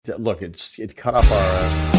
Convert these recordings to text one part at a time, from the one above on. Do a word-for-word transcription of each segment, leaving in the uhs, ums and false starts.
Look, it's it cut off our. Uh...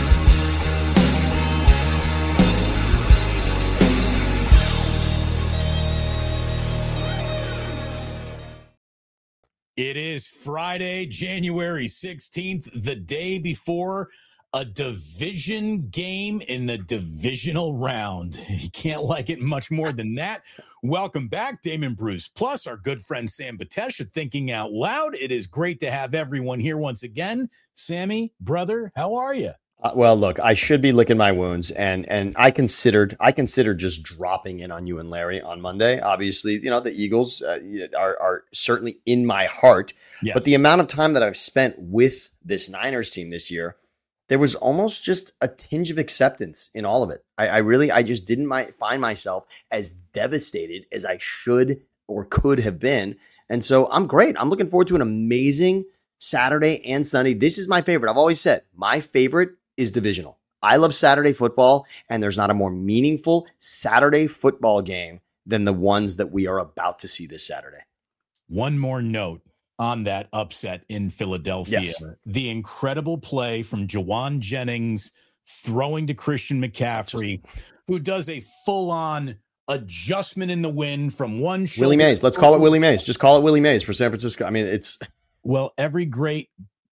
It is Friday, January sixteenth, the day before a division game in the divisional round. You can't like it much more than that. Welcome back, Damon Bruce, plus our good friend Sam Batesh of Thinking Out Loud. It is great to have everyone here once again. Sammy, brother, how are you? Uh, well, look, I should be licking my wounds, and and I considered I considered just dropping in on you and Larry on Monday. Obviously, you know the Eagles uh, are are certainly in my heart, yes. But the amount of time that I've spent with this Niners team this year, there was almost just a tinge of acceptance in all of it. I, I really, I just didn't my, find myself as devastated as I should or could have been, and so I'm great. I'm looking forward to an amazing Saturday and Sunday. This is my favorite. I've always said my favorite is divisional. I love Saturday football, and there's not a more meaningful Saturday football game than the ones that we are about to see this Saturday. One more note on that upset in Philadelphia. Yes. The incredible play from Jawan Jennings throwing to Christian McCaffrey, Just, who does a full-on adjustment in the wind from one shoulder. Willie Mays. Let's call it Willie Mays. Just call it Willie Mays for San Francisco. I mean, it's... Well, every great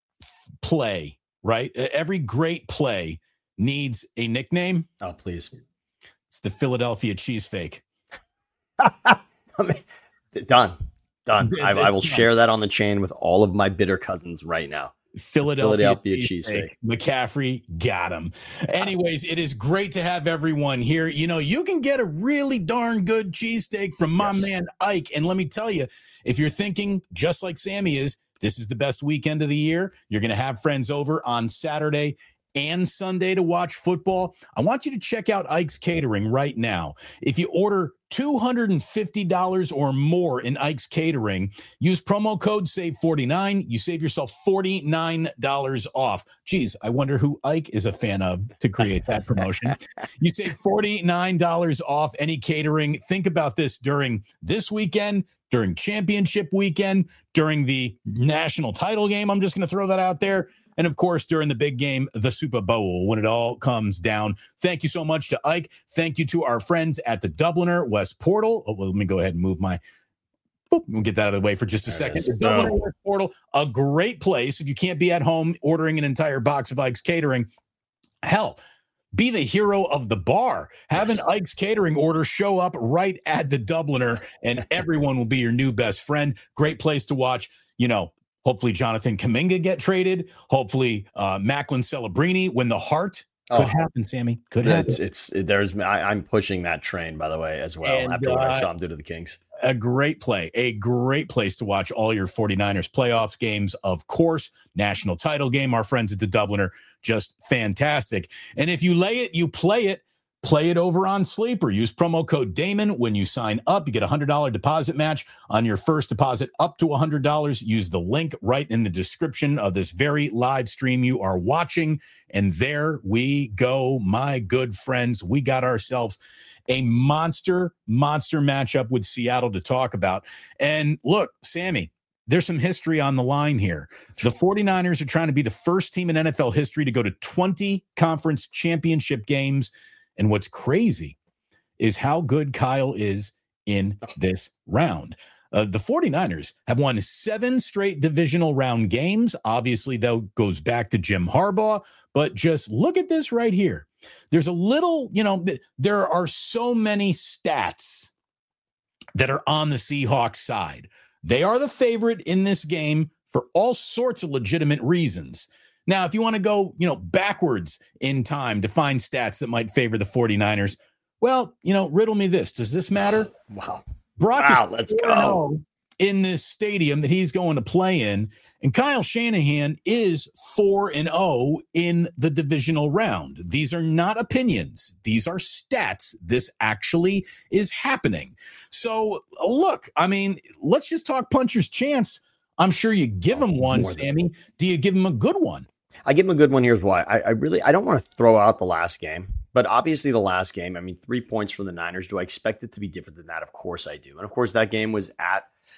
play, right? Every great play needs a nickname. Oh, please. It's the Philadelphia cheesefake. I mean, done. Done. I, I will share that on the chain with all of my bitter cousins right now. Philadelphia, Philadelphia cheesesteak. McCaffrey got him. Anyways, it is great to have everyone here. You know, you can get a really darn good cheesesteak from my yes. man Ike. And let me tell you, if you're thinking just like Sammy is, this is the best weekend of the year, you're going to have friends over on Saturday and Sunday to watch football, I want you to check out Ike's Catering right now. If you order two hundred fifty dollars or more in Ike's Catering, use promo code save forty-nine. You save yourself forty-nine dollars off. Geez, I wonder who Ike is a fan of to create that promotion. You save forty-nine dollars off any catering. Think about this during this weekend, during championship weekend, during the national title game. I'm just going to throw that out there. And, of course, during the big game, the Super Bowl, when it all comes down. Thank you so much to Ike. Thank you to our friends at the Dubliner West Portal. Oh, well, let me go ahead and move my – we'll get that out of the way for just a there second. Dubliner West Portal, a great place. If you can't be at home ordering an entire box of Ike's Catering, hell, be the hero of the bar. Have an Ike's Catering order show up right at the Dubliner, and everyone will be your new best friend. Great place to watch, you know, hopefully Jonathan Kuminga get traded. Hopefully uh, Macklin Celebrini win the heart. Could oh, happen, Sammy. Could happen. It's, it's there's I, I'm pushing that train, by the way, as well, and, after what uh, I saw him do to the Kings. A great play. A great place to watch all your 49ers playoffs games, of course. National title game. Our friends at the Dubliner, just fantastic. And if you lay it, you play it. Play it over on Sleeper. Use promo code Damon when you sign up. You get a one hundred dollars deposit match on your first deposit up to one hundred dollars. Use the link right in the description of this very live stream you are watching. And there we go, my good friends. We got ourselves a monster, monster matchup with Seattle to talk about. And look, Sammy, there's some history on the line here. The 49ers are trying to be the first team in N F L history to go to twenty conference championship games. And what's crazy is how good Kyle is in this round. Uh, the 49ers have won seven straight divisional round games. Obviously, that goes back to Jim Harbaugh. But just look at this right here. There's a little, you know, th- there are so many stats that are on the Seahawks side. They are the favorite in this game for all sorts of legitimate reasons. Now, if you want to go, you know, backwards in time to find stats that might favor the 49ers, well, you know, riddle me this. Does this matter? Wow. Brock wow, is let's go. in this stadium that he's going to play in, and Kyle Shanahan is four and oh in the divisional round. These are not opinions. These are stats. This actually is happening. So, look, I mean, let's just talk puncher's chance. I'm sure you give him one, Sammy. Do you give him a good one? I give him a good one. Here's why. I, I really, I don't want to throw out the last game, but obviously the last game, I mean, three points from the Niners. Do I expect it to be different than that? Of course I do. And of course that game was at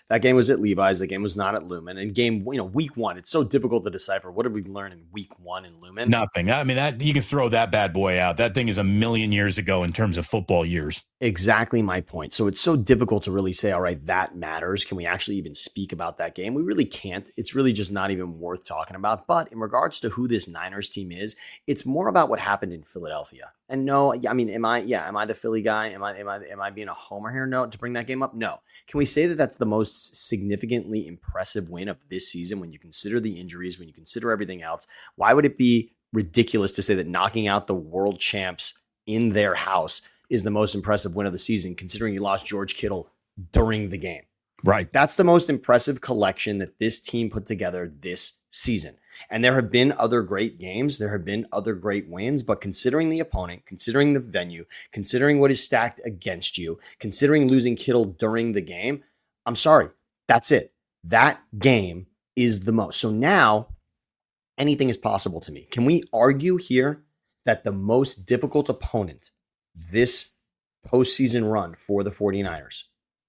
That game was at Levi's. The game was not at Lumen. And game, you know, week one, it's so difficult to decipher. What did we learn in week one in Lumen? Nothing. I mean, that you can throw that bad boy out. That thing is a million years ago in terms of football years. Exactly my point. So it's so difficult to really say, all right, that matters. Can we actually even speak about that game? We really can't. It's really just not even worth talking about. But in regards to who this Niners team is, it's more about what happened in Philadelphia. And no, I mean, am I, yeah, am I the Philly guy? Am I, am I, am I being a homer here? No, to bring that game up? No. Can we say that that's the most significantly impressive win of this season when you consider the injuries, when you consider everything else? Why would it be ridiculous to say that knocking out the world champs in their house is the most impressive win of the season, considering you lost George Kittle during the game? Right. That's the most impressive collection that this team put together this season. And there have been other great games. There have been other great wins. But considering the opponent, considering the venue, considering what is stacked against you, considering losing Kittle during the game, I'm sorry. That's it. That game is the most. So now anything is possible to me. Can we argue here that the most difficult opponent this postseason run for the 49ers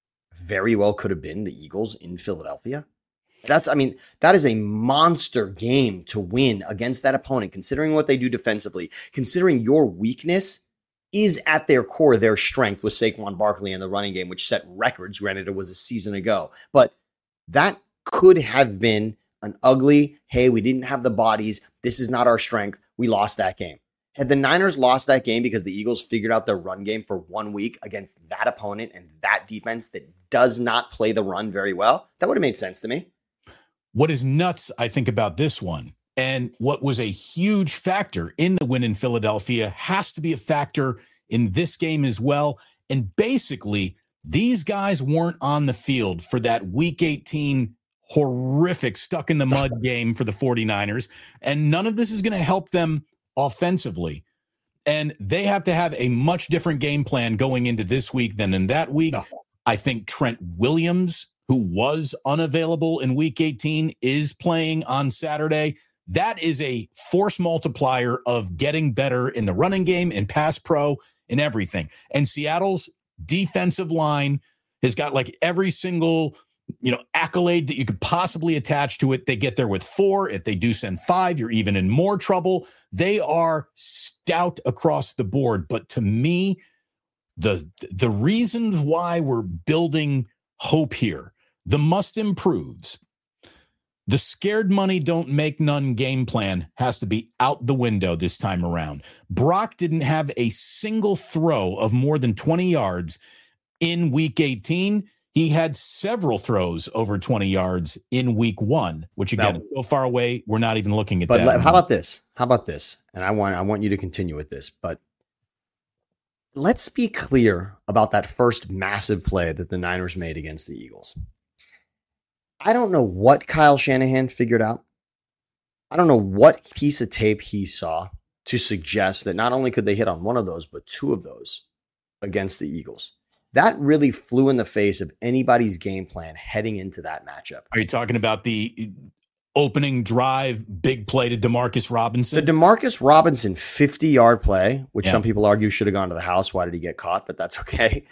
very well could have been the Eagles in Philadelphia? That's, I mean, that is a monster game to win against that opponent, considering what they do defensively, considering your weakness is at their core, their strength with Saquon Barkley in the running game, which set records. Granted, it was a season ago, but that could have been an ugly, hey, we didn't have the bodies. This is not our strength. We lost that game. Had the Niners lost that game because the Eagles figured out their run game for one week against that opponent and that defense that does not play the run very well, that would have made sense to me. What is nuts, I think, about this one, and what was a huge factor in the win in Philadelphia has to be a factor in this game as well. And basically, these guys weren't on the field for that week eighteen horrific stuck in the mud game for the 49ers. And none of this is going to help them offensively. And they have to have a much different game plan going into this week than in that week. No. I think Trent Williams, who was unavailable in week eighteen, is playing on Saturday. That is a force multiplier of getting better in the running game, in pass pro, in everything. And Seattle's defensive line has got like every single, you know, accolade that you could possibly attach to it. They get there with four. If they do send five, you're even in more trouble. They are stout across the board. But to me, the the reasons why we're building hope here, the must improves, the scared money don't make none game plan has to be out the window this time around. Brock didn't have a single throw of more than twenty yards in week eighteen. He had several throws over twenty yards in week one, which again, now, so far away, we're not even looking at but that. But how about this? How about this? And I want I want you to continue with this, but let's be clear about that first massive play that the Niners made against the Eagles. I don't know what Kyle Shanahan figured out. I don't know what piece of tape he saw to suggest that not only could they hit on one of those, but two of those against the Eagles. That really flew in the face of anybody's game plan heading into that matchup. Are you talking about the opening drive, big play to DeMarcus Robinson? The DeMarcus Robinson fifty-yard play, which yeah. some people argue should have gone to the house. Why did he get caught? But that's okay.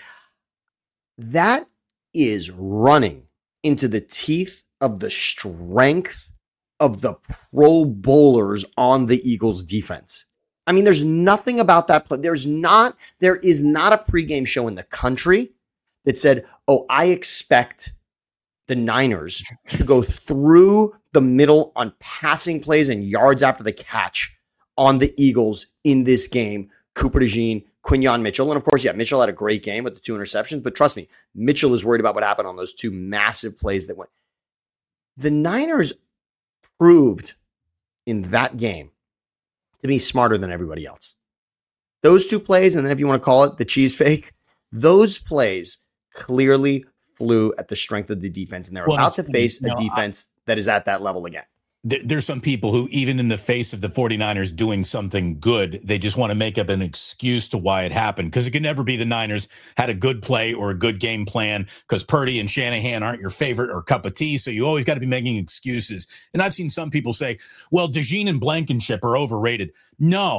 That is running into the teeth of the strength of the Pro Bowlers on the Eagles defense. I mean, there's nothing about that play. There's not, there is not a pregame show in the country that said, oh, I expect the Niners to go through the middle on passing plays and yards after the catch on the Eagles in this game. Cooper DeJean, Quinyon Mitchell. And of course, yeah, Mitchell had a great game with the two interceptions, but trust me, Mitchell is worried about what happened on those two massive plays that went. The Niners proved in that game to be smarter than everybody else. Those two plays, and then if you want to call it the cheese fake, those plays clearly flew at the strength of the defense, and they're well, about to face a know, defense I, that is at that level again. Th- there's some people who, even in the face of the 49ers doing something good, they just want to make up an excuse to why it happened, because it could never be the Niners had a good play or a good game plan, because Purdy and Shanahan aren't your favorite or cup of tea, so you always got to be making excuses. And I've seen some people say, well, DeJean and Blankenship are overrated. No,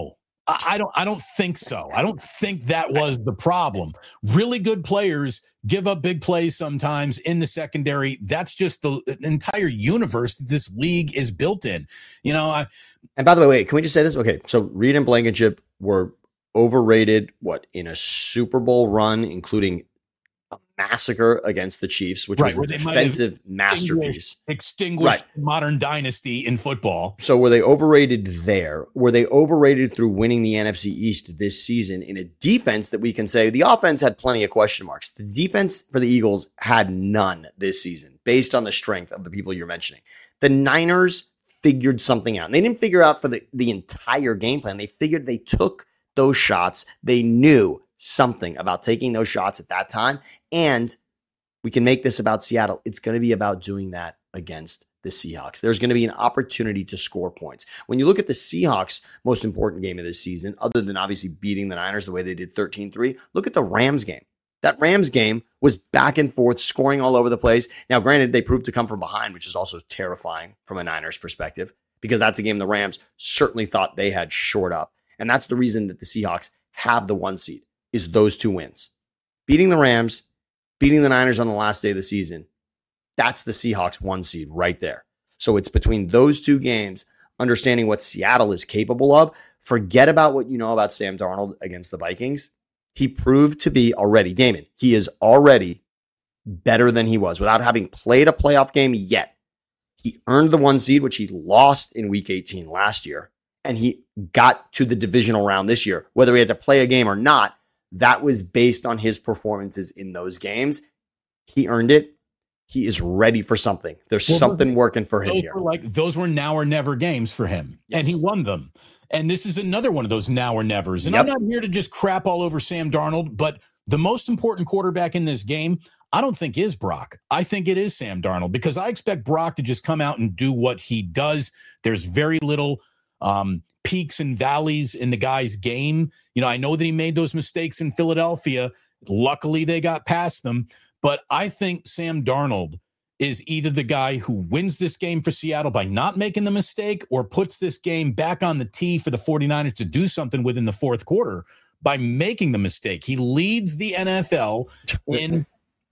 I don't I don't think so. I don't think that was the problem. Really good players give up big plays sometimes in the secondary. That's just the entire universe that this league is built in. You know, I, and by the way, wait, can we just say this? Okay, so Reed and Blankenship were overrated, what, in a Super Bowl run, including a massacre against the Chiefs, which right, was a defensive masterpiece. Extinguished right. modern dynasty in football. So were they overrated there? Were they overrated through winning the N F C East this season in a defense that we can say the offense had plenty of question marks? The defense for the Eagles had none this season based on the strength of the people you're mentioning. The Niners figured something out. And they didn't figure out for the, the entire game plan. They figured they took those shots. They knew something about taking those shots at that time. And we can make this about Seattle. It's going to be about doing that against the Seahawks. There's going to be an opportunity to score points. When you look at the Seahawks' most important game of this season, other than obviously beating the Niners the way they did thirteen three, look at the Rams game. That Rams game was back and forth, scoring all over the place. Now, granted, they proved to come from behind, which is also terrifying from a Niners perspective, because that's a game the Rams certainly thought they had shored up. And that's the reason that the Seahawks have the one seed, is those two wins. Beating the Rams, beating the Niners on the last day of the season, that's the Seahawks one seed right there. So it's between those two games, understanding what Seattle is capable of. Forget about what you know about Sam Darnold against the Vikings. He proved to be already, Damon, he is already better than he was without having played a playoff game yet. He earned the one seed, which he lost in week eighteen last year, and he got to the divisional round this year. Whether he had to play a game or not, that was based on his performances in those games. He earned it. He is ready for something. There's well, something working for him those here. Were like those were now or never games for him, yes. And he won them. And this is another one of those now or nevers. And yep. I'm not here to just crap all over Sam Darnold, but the most important quarterback in this game, I don't think is Brock. I think it is Sam Darnold, because I expect Brock to just come out and do what he does. There's very little um, peaks and valleys in the guy's game. You know, I know that he made those mistakes in Philadelphia. Luckily, they got past them. But I think Sam Darnold is either the guy who wins this game for Seattle by not making the mistake, or puts this game back on the tee for the 49ers to do something within the fourth quarter by making the mistake. He leads the N F L in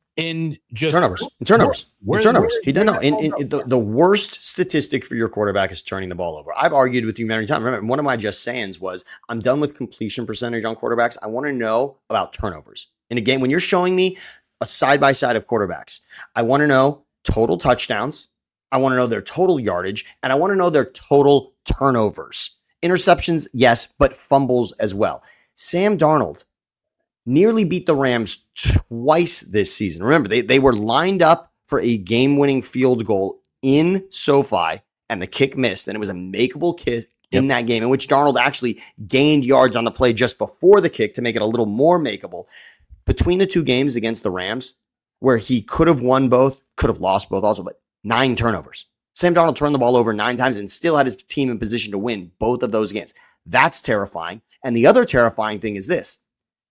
in just turnovers. In turnovers. Where, in turnovers. Where, he doesn't know. In, in, in the, the worst statistic for your quarterback is turning the ball over. I've argued with you many times. Remember, one of my just sayings was, I'm done with completion percentage on quarterbacks. I want to know about turnovers. In a game, when you're showing me a side-by-side of quarterbacks, I want to know total touchdowns, I want to know their total yardage, and I want to know their total turnovers. Interceptions, yes, but fumbles as well. Sam Darnold nearly beat the Rams twice this season. Remember, they, they were lined up for a game-winning field goal in SoFi, and the kick missed, and it was a makeable kick in yep. that game, in which Darnold actually gained yards on the play just before the kick to make it a little more makeable. Between the two games against the Rams, where he could have won both, could have lost both also, but nine turnovers. Sam Darnold turned the ball over nine times and still had his team in position to win both of those games. That's terrifying. And the other terrifying thing is this.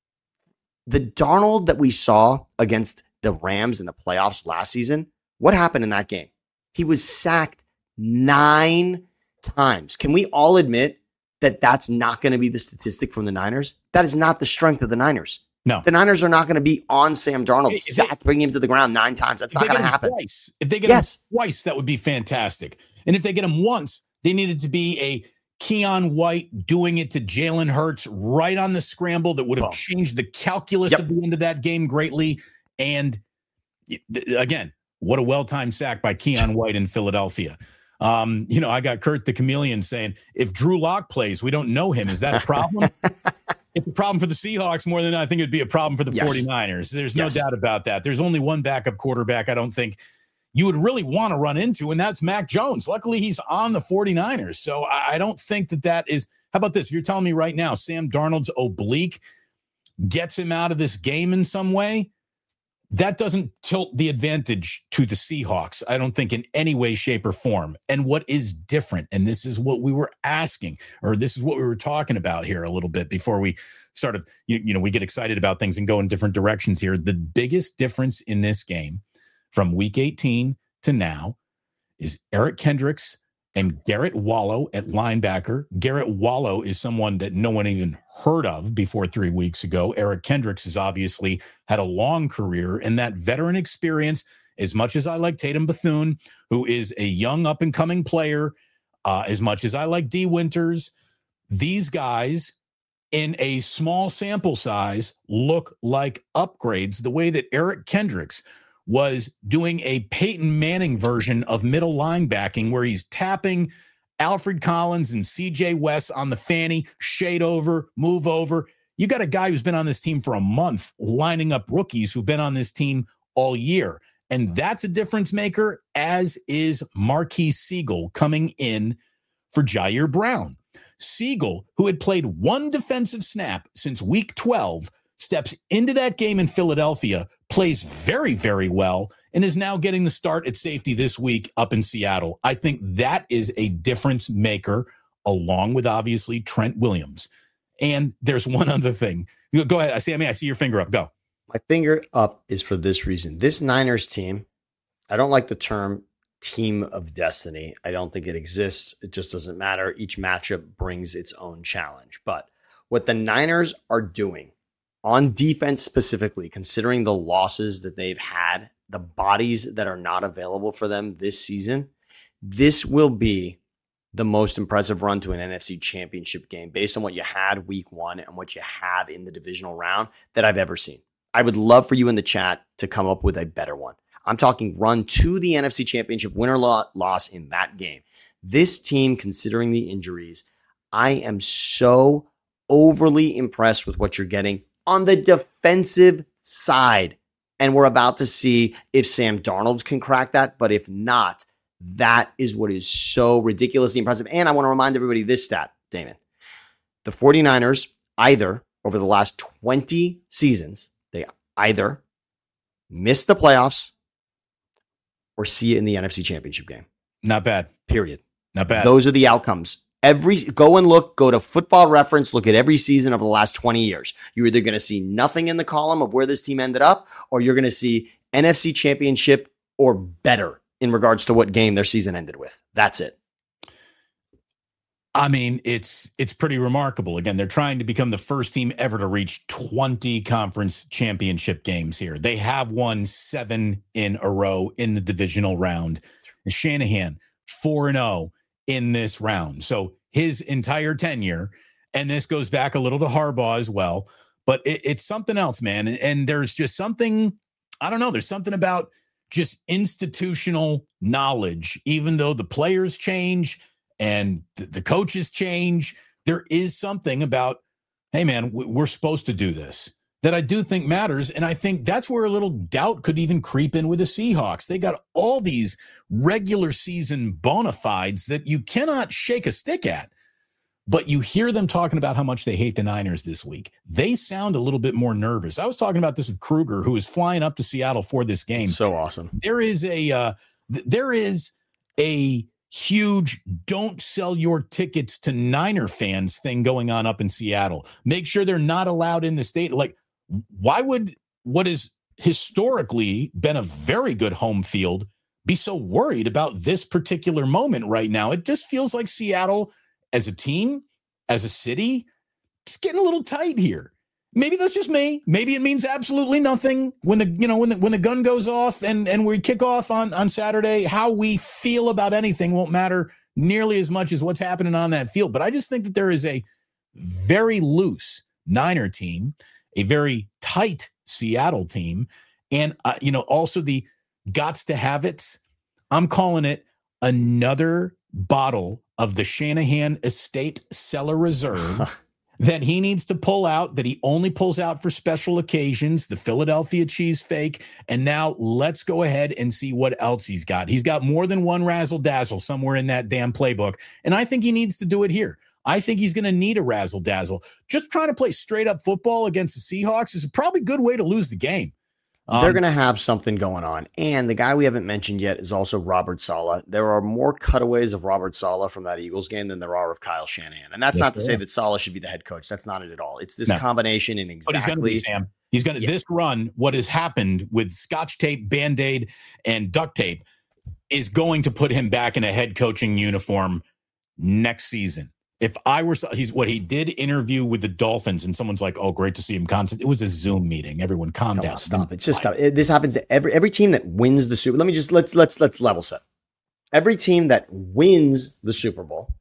The Darnold that we saw against the Rams in the playoffs last season, what happened in that game? He was sacked nine times. Can we all admit that that's not going to be the statistic from the Niners? That is not the strength of the Niners. No. The Niners are not going to be on Sam Darnold, if sacked, bringing him to the ground nine times. That's not going to happen. Twice. If they get yes. him twice, that would be fantastic. And if they get him once, they needed to be a Keon White doing it to Jalen Hurts right on the scramble that would have oh. changed the calculus yep. of the end of that game greatly. And again, what a well-timed sack by Keon White in Philadelphia. Um, you know, I got Kurt the Chameleon saying, if Drew Lock plays, we don't know him. Is that a problem? It's a problem for the Seahawks more than I think it'd be a problem for the yes. 49ers. There's no yes. doubt about that. There's only one backup quarterback I don't think you would really want to run into, and that's Mac Jones. Luckily, he's on the 49ers. So I don't think that that is – how about this? If you're telling me right now Sam Darnold's oblique gets him out of this game in some way, that doesn't tilt the advantage to the Seahawks, I don't think, in any way, shape, or form. And what is different, and this is what we were asking, or this is what we were talking about here a little bit before we started, you, you know, we get excited about things and go in different directions here. The biggest difference in this game from week eighteen to now is Eric Kendricks and Garrett Wallow at linebacker. Garrett Wallow is someone that no one even heard of before three weeks ago. Eric Kendricks has obviously had a long career, and that veteran experience, as much as I like Tatum Bethune, who is a young up-and-coming player, uh, as much as I like D. Winters, these guys in a small sample size look like upgrades, the way that Eric Kendricks was doing a Peyton Manning version of middle linebacking, where he's tapping Alfred Collins and C J West on the fanny, shade over, move over. You got a guy who's been on this team for a month lining up rookies who've been on this team all year. And that's a difference maker, as is Marquise Siegel coming in for Jair Brown. Siegel, who had played one defensive snap since week twelve, steps into that game in Philadelphia, plays very, very well, and is now getting the start at safety this week up in Seattle. I think that is a difference maker, along with obviously Trent Williams. And there's one other thing. Go ahead. I see, I mean, I see your finger up. Go. My finger up is for this reason. This Niners team, I don't like the term team of destiny. I don't think it exists. It just doesn't matter. Each matchup brings its own challenge. But what the Niners are doing on defense specifically, considering the losses that they've had, the bodies that are not available for them this season, this will be the most impressive run to an N F C championship game based on what you had week one and what you have in the divisional round that I've ever seen. I would love for you in the chat to come up with a better one. I'm talking run to the N F C Championship, win or loss in that game. This team, considering the injuries, I am so overly impressed with what you're getting on the defensive side. And we're about to see if Sam Darnold can crack that. But if not, that is what is so ridiculously impressive. And I want to remind everybody this stat, Damon. The 49ers, either over the last twenty seasons, they either missed the playoffs or see it in the N F C Championship game. Not bad. Period. Not bad. Those are the outcomes. Every go and look, go to Football Reference, look at every season of the last twenty years. You're either going to see nothing in the column of where this team ended up, or you're going to see N F C Championship or better in regards to what game their season ended with. That's it. I mean, it's it's pretty remarkable. Again, they're trying to become the first team ever to reach twenty conference championship games here. They have won seven in a row in the divisional round. And Shanahan, four and oh in this round. So his entire tenure, and this goes back a little to Harbaugh as well, but it, it's something else, man. And, and there's just something, I don't know, there's something about just institutional knowledge, even though the players change and the, the coaches change, there is something about, hey, man, we're supposed to do this that I do think matters. And I think that's where a little doubt could even creep in with the Seahawks. They got all these regular season bona fides that you cannot shake a stick at. But you hear them talking about how much they hate the Niners this week. They sound a little bit more nervous. I was talking about this with Kruger, who is flying up to Seattle for this game. That's so awesome. There is a uh, th- there is a huge don't sell your tickets to Niner fans thing going on up in Seattle. Make sure they're not allowed in the state. Like, why would what has historically been a very good home field be so worried about this particular moment right now? It just feels like Seattle as a team, as a city, it's getting a little tight here. Maybe that's just me. Maybe it means absolutely nothing when the you know when the when the gun goes off and and we kick off on on Saturday. How we feel about anything won't matter nearly as much as what's happening on that field. But I just think that there is a very loose Niner team, a very tight Seattle team, and uh, you know also the gots to have it. I'm calling it another bottle of the Shanahan Estate Cellar Reserve that he needs to pull out, that he only pulls out for special occasions, the Philadelphia cheesesteak. And now let's go ahead and see what else he's got. He's got more than one razzle-dazzle somewhere in that damn playbook. And I think he needs to do it here. I think he's going to need a razzle-dazzle. Just trying to play straight-up football against the Seahawks is a probably good way to lose the game. Um, They're going to have something going on. And the guy we haven't mentioned yet is also Robert Saleh. There are more cutaways of Robert Saleh from that Eagles game than there are of Kyle Shanahan. And that's yeah, not to yeah. say that Saleh should be the head coach. That's not it at all. It's this no. combination in exactly. But he's going to be, Sam. He's going to, yeah. this run, what has happened with Scotch tape, Band-Aid, and duct tape, is going to put him back in a head coaching uniform next season. If I were, he's what he did interview with the Dolphins, and someone's like, "Oh, great to see him." Constant. It was a Zoom meeting. Everyone, calm Come down. On, stop it. Just stop. It, this happens to every every team that wins the Super. Let me just let's let's let's level set. Every team that wins the Super Bowl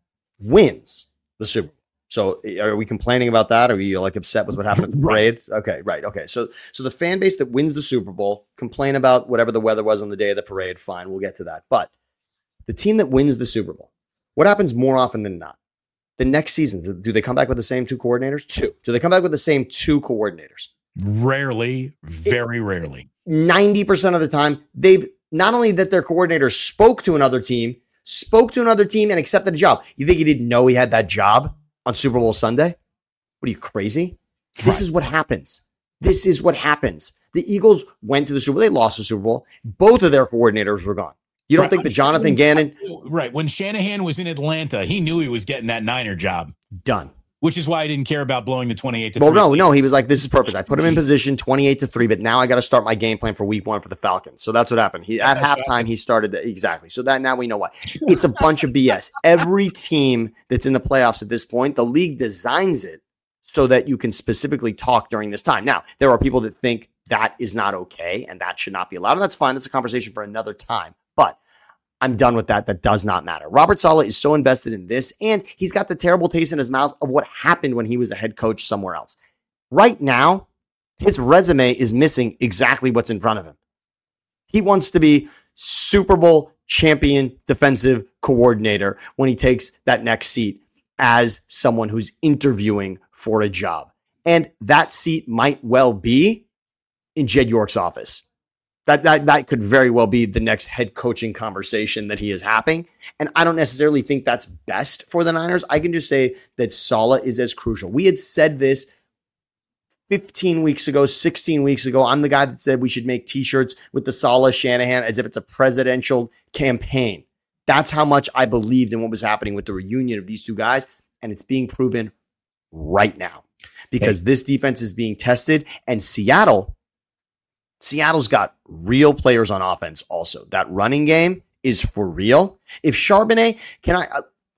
wins the Super Bowl. So are we complaining about that? Are we like upset with what happened at the parade? Right. Okay, right. Okay. So so the fan base that wins the Super Bowl complain about whatever the weather was on the day of the parade. Fine, we'll get to that. But the team that wins the Super Bowl, what happens more often than not? The next season, do they come back with the same two coordinators? Two. Do they come back with the same two coordinators? Rarely, very it, rarely. ninety percent of the time, they've not only that their coordinator spoke to another team, spoke to another team and accepted a job. You think he didn't know he had that job on Super Bowl Sunday? What are you, crazy? Right. This is what happens. This is what happens. The Eagles went to the Super Bowl. They lost the Super Bowl. Both of their coordinators were gone. You don't right. think that Jonathan Gannon... Right. When Shanahan was in Atlanta, he knew he was getting that Niner job. Done. Which is why I didn't care about blowing the twenty-eight to well, three. Well, no, no. He was like, this is perfect. I put him in position twenty-eight to three, but now I got to start my game plan for week one for the Falcons. So that's what happened. He At halftime, he started... The, exactly. So that now we know why. It's a bunch of B S. Every team that's in the playoffs at this point, the league designs it so that you can specifically talk during this time. Now, there are people that think that is not okay and that should not be allowed. And that's fine. That's a conversation for another time. But I'm done with that. That does not matter. Robert Saleh is so invested in this, and he's got the terrible taste in his mouth of what happened when he was a head coach somewhere else. Right now, his resume is missing exactly what's in front of him. He wants to be Super Bowl champion defensive coordinator when he takes that next seat as someone who's interviewing for a job. And that seat might well be in Jed York's office. That, that that could very well be the next head coaching conversation that he is having. And I don't necessarily think that's best for the Niners. I can just say that Saleh is as crucial. We had said this fifteen weeks ago, sixteen weeks ago. I'm the guy that said we should make t-shirts with the Saleh Shanahan as if it's a presidential campaign. That's how much I believed in what was happening with the reunion of these two guys. And it's being proven right now because hey. this defense is being tested, and Seattle Seattle's got real players on offense also. That running game is for real. If Charbonnet, can I,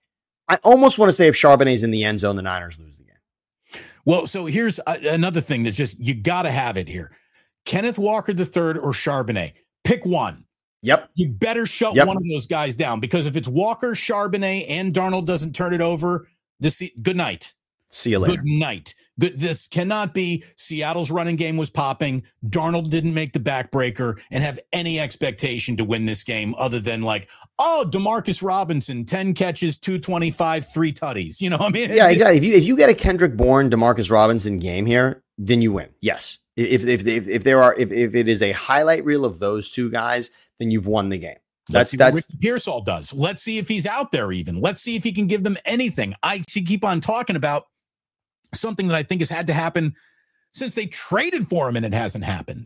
I almost want to say if Charbonnet's in the end zone, the Niners lose the game. Well, so here's a, another thing that's just, you got to have it here. Kenneth Walker the third or Charbonnet. Pick one. Yep. You better shut yep. one of those guys down, because if it's Walker, Charbonnet, and Darnold doesn't turn it over, this good night. See you later. Good night. Good. This cannot be Seattle's running game was popping. Darnold didn't make the backbreaker and have any expectation to win this game other than like, oh, Demarcus Robinson, ten catches, two twenty-five, three tutties. You know what I mean? Yeah, exactly. If you, if you get a Kendrick Bourne, Demarcus Robinson game here, then you win. Yes. If if if, if there are if, if it is a highlight reel of those two guys, then you've won the game. That's that's what Rick Pearsall does. Let's see if he's out there even. Let's see if he can give them anything. I keep on talking about something that I think has had to happen since they traded for him, and it hasn't happened.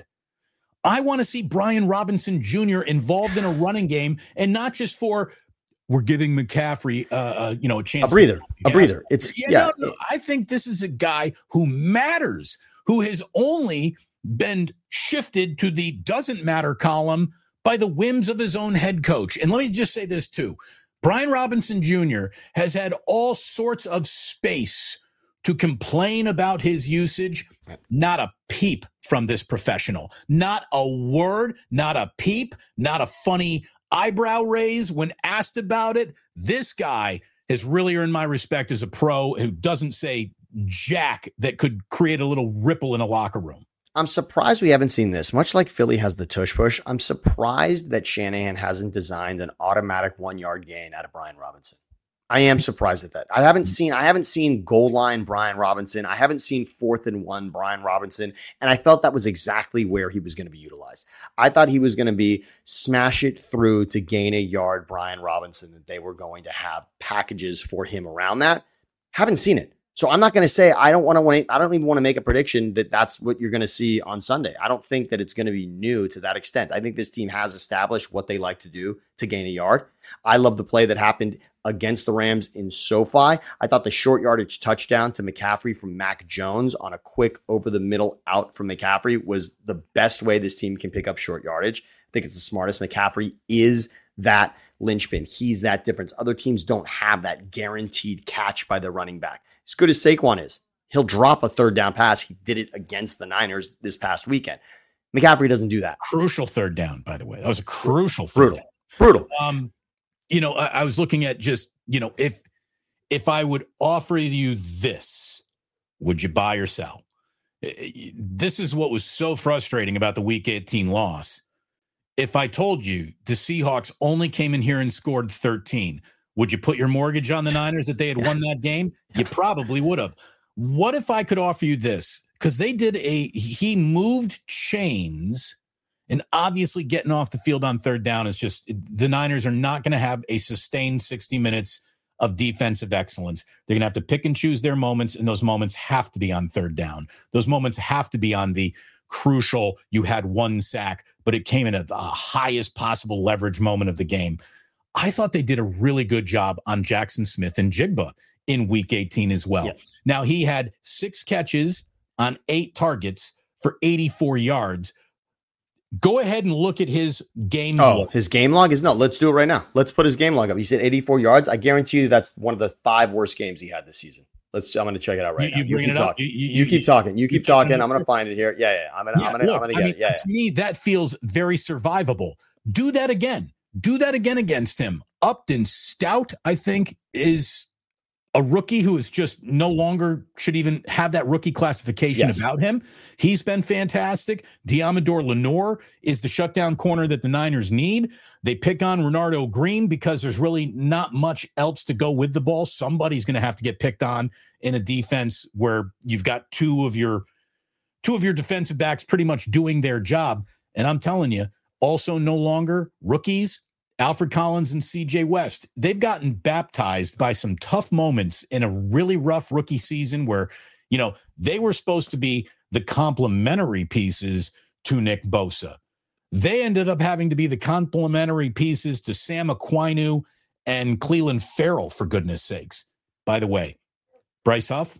I want to see Brian Robinson Junior involved in a running game, and not just for we're giving McCaffrey, uh, uh you know, a chance. A breather, a breather. It's yeah. yeah. No, no. I think this is a guy who matters, who has only been shifted to the doesn't matter column by the whims of his own head coach. And let me just say this too. Brian Robinson Junior has had all sorts of space to complain about his usage. Not a peep from this professional. Not a word, not a peep, not a funny eyebrow raise when asked about it. This guy has really earned my respect as a pro who doesn't say jack that could create a little ripple in a locker room. I'm surprised we haven't seen this. Much like Philly has the tush push, I'm surprised that Shanahan hasn't designed an automatic one-yard gain out of Brian Robinson. I am surprised at that. I haven't seen I haven't seen goal line Brian Robinson. I haven't seen fourth and one Brian Robinson. And I felt that was exactly where he was going to be utilized. I thought he was going to be smash it through to gain a yard Brian Robinson, that they were going to have packages for him around that. Haven't seen it. So I'm not going to say I don't want to I don't even want to make a prediction that that's what you're going to see on Sunday. I don't think that it's going to be new to that extent. I think this team has established what they like to do to gain a yard. I love the play that happened against the Rams in SoFi. I thought the short yardage touchdown to McCaffrey from Mac Jones on a quick over the middle out from McCaffrey was the best way this team can pick up short yardage. I think it's the smartest. McCaffrey is that linchpin. He's that difference. Other teams don't have that guaranteed catch by the running back. As good as Saquon is, he'll drop a third down pass. He did it against the Niners this past weekend. McCaffrey doesn't do that. Crucial third down, by the way. That was a crucial third Brutal. down. Brutal. Um, you know, I, I was looking at just, you know, if if I would offer you this, would you buy or sell? This is what was so frustrating about the Week eighteen loss. If I told you the Seahawks only came in here and scored thirteen, would you put your mortgage on the Niners that they had won that game? You probably would have. What if I could offer you this? Because they did a, he moved chains, and obviously getting off the field on third down is just, the Niners are not going to have a sustained sixty minutes of defensive excellence. They're going to have to pick and choose their moments, and those moments have to be on third down. Those moments have to be on the crucial, you had one sack, but it came in at the highest possible leverage moment of the game. I thought they did a really good job on Jackson Smith and Jigba in Week eighteen as well. Yes. Now, he had six catches on eight targets for eighty-four yards. Go ahead and look at his game oh, log. His game log is no. Let's do it right now. Let's put his game log up. He said eighty-four yards. I guarantee you that's one of the five worst games he had this season. Let's. I'm going to check it out right you, now. You, you keep it talking. You, you, you keep talking. You keep talking. talking. I'm going to find it here. Yeah, yeah. I'm going to. Yeah, I'm going to. look, I'm going to get I mean, it. Yeah, to yeah. me, that feels very survivable. Do that again. Do that again against him. Upton Stout, I think, is a rookie who is just no longer should even have that rookie classification yes. about him. He's been fantastic. Diamador Lenore is the shutdown corner that the Niners need. They pick on Renardo Green because there's really not much else to go with the ball. Somebody's going to have to get picked on in a defense where you've got two of your two of your defensive backs pretty much doing their job. And I'm telling you, also no longer rookies, Alfred Collins and C J West. They've gotten baptized by some tough moments in a really rough rookie season where, you know, they were supposed to be the complementary pieces to Nick Bosa. They ended up having to be the complementary pieces to Sam Aquinu and Cleveland Farrell, for goodness sakes. By the way, Bryce Huff,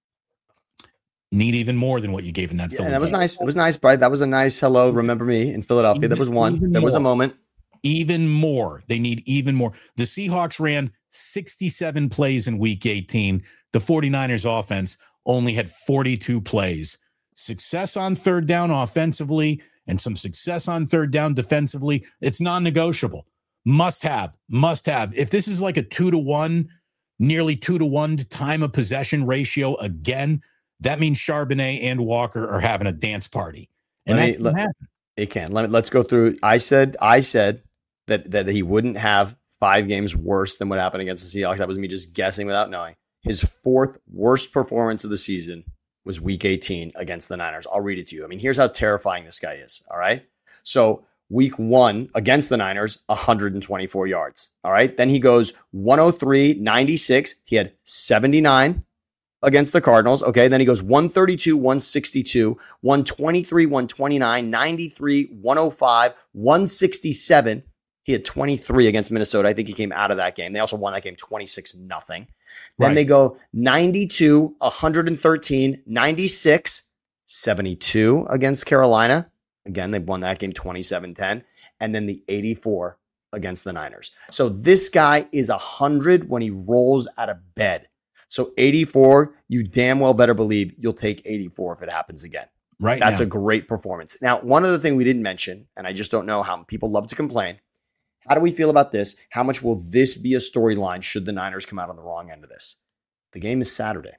need even more than what you gave in that yeah, film. That was nice. It was nice, Bryce. That was a nice hello, remember me in Philadelphia. Even, that was one. There more. was a moment. Even more. They need even more. The Seahawks ran sixty-seven plays in Week eighteen. The 49ers offense only had forty-two plays. Success on third down offensively and some success on third down defensively. It's non-negotiable. Must have. Must have. If this is like a two to one, nearly two to one time of possession ratio again, that means Charbonnet and Walker are having a dance party. And let that me, can let, happen. It can. Let me, let's go through. I said, I said that, that he wouldn't have five games worse than what happened against the Seahawks. That was me just guessing without knowing. His fourth worst performance of the season was Week eighteen against the Niners. I'll read it to you. I mean, here's how terrifying this guy is. All right. So Week one against the Niners, one hundred twenty-four yards. All right. Then he goes one oh three, ninety-six. He had seventy-nine against the Cardinals. Okay. Then he goes one thirty-two, one sixty-two, one twenty-three, one twenty-nine, ninety-three, one oh five, one sixty-seven. He had twenty-three against Minnesota. I think he came out of that game. They also won that game twenty-six nothing. Then right. they go ninety-two, one thirteen, ninety-six, seventy-two against Carolina. Again, they won that game twenty-seven ten. And then the eighty-four against the Niners. So this guy is one hundred when he rolls out of bed. So eighty-four, you damn well better believe you'll take eighty-four if it happens again. Right. That's now. a great performance. Now, one other thing we didn't mention, and I just don't know how people love to complain. How do we feel about this? How much will this be a storyline should the Niners come out on the wrong end of this? The game is Saturday.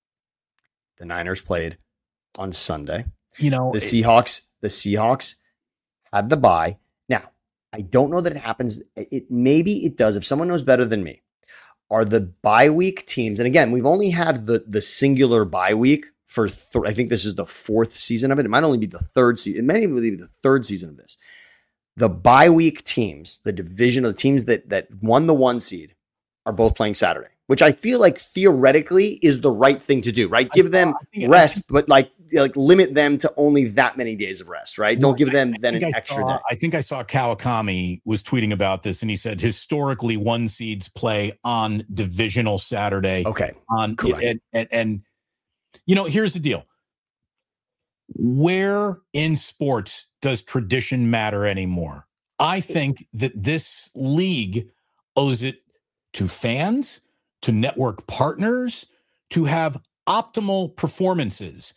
The Niners played on Sunday. You know, the Seahawks, the Seahawks had the bye. Now, I don't know that it happens. It maybe it does. If someone knows better than me, are the bye week teams, and again, we've only had the, the singular bye week for, th- I think this is the fourth season of it. It might only be the third season. It might even be the third season of this. The bye week teams, the division of the teams that that won the one seed, are both playing Saturday, which I feel like theoretically is the right thing to do, right? Give them rest, but like like limit them to only that many days of rest, right? Don't give them then an extra day. I think I saw Kawakami was tweeting about this, and he said historically one seeds play on divisional Saturday. Okay, on and, and and you know, here's the deal. Where in sports does tradition matter anymore? I think that this league owes it to fans, to network partners, to have optimal performances.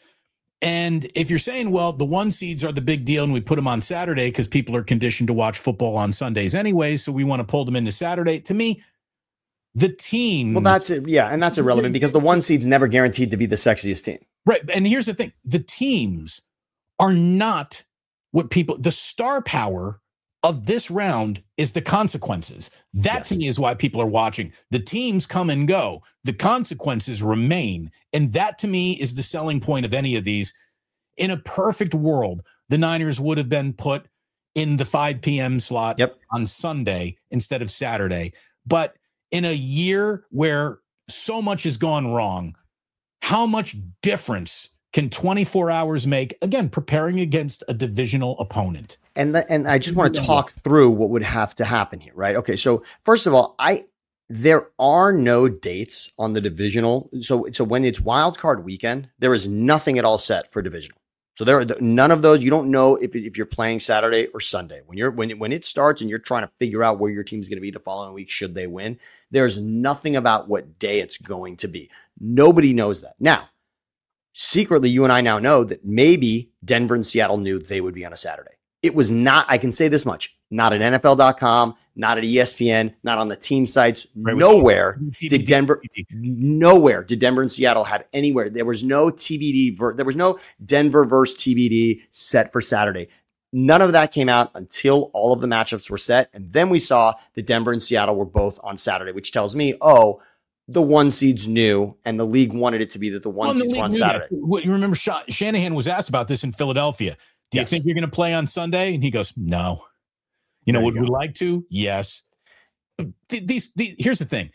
And if you're saying, well, the one seeds are the big deal and we put them on Saturday because people are conditioned to watch football on Sundays anyway, so we want to pull them into Saturday. To me, the team. Well, that's it. Yeah, and that's irrelevant because the one seed's never guaranteed to be the sexiest team. Right. And here's the thing. The teams are not what people, the star power of this round is the consequences. That yes. to me is why people are watching. The teams come and go. The consequences remain. And that to me is the selling point of any of these. In a perfect world, the Niners would have been put in the five p.m. slot yep. on Sunday instead of Saturday. But in a year where so much has gone wrong, how much difference can twenty-four hours make, again, preparing against a divisional opponent? And the, and I just want to talk through what would have to happen here, right? Okay, so first of all, I there are no dates on the divisional. So so when it's wild card weekend, there is nothing at all set for divisional. So there are none of those. You don't know if if you're playing Saturday or Sunday. When you're when when it starts and you're trying to figure out where your team is going to be the following week, should they win, there's nothing about what day it's going to be. Nobody knows that. Now, secretly, you and I now know that maybe Denver and Seattle knew they would be on a Saturday. It was not, I can say this much, not at N F L dot com, not at E S P N, not on the team sites. Right, nowhere did Denver, nowhere did Denver and Seattle have anywhere. There was no T B D, ver, there was no Denver versus T B D set for Saturday. None of that came out until all of the matchups were set. And then we saw that Denver and Seattle were both on Saturday, which tells me, oh, the one seeds knew, and the league wanted it to be that the one well, seeds the were on Saturday. That. You remember Shanahan was asked about this in Philadelphia. Do you yes. think you're going to play on Sunday? And he goes, no. You know, there would you we like to? Yes. But th- these, these, here's the thing.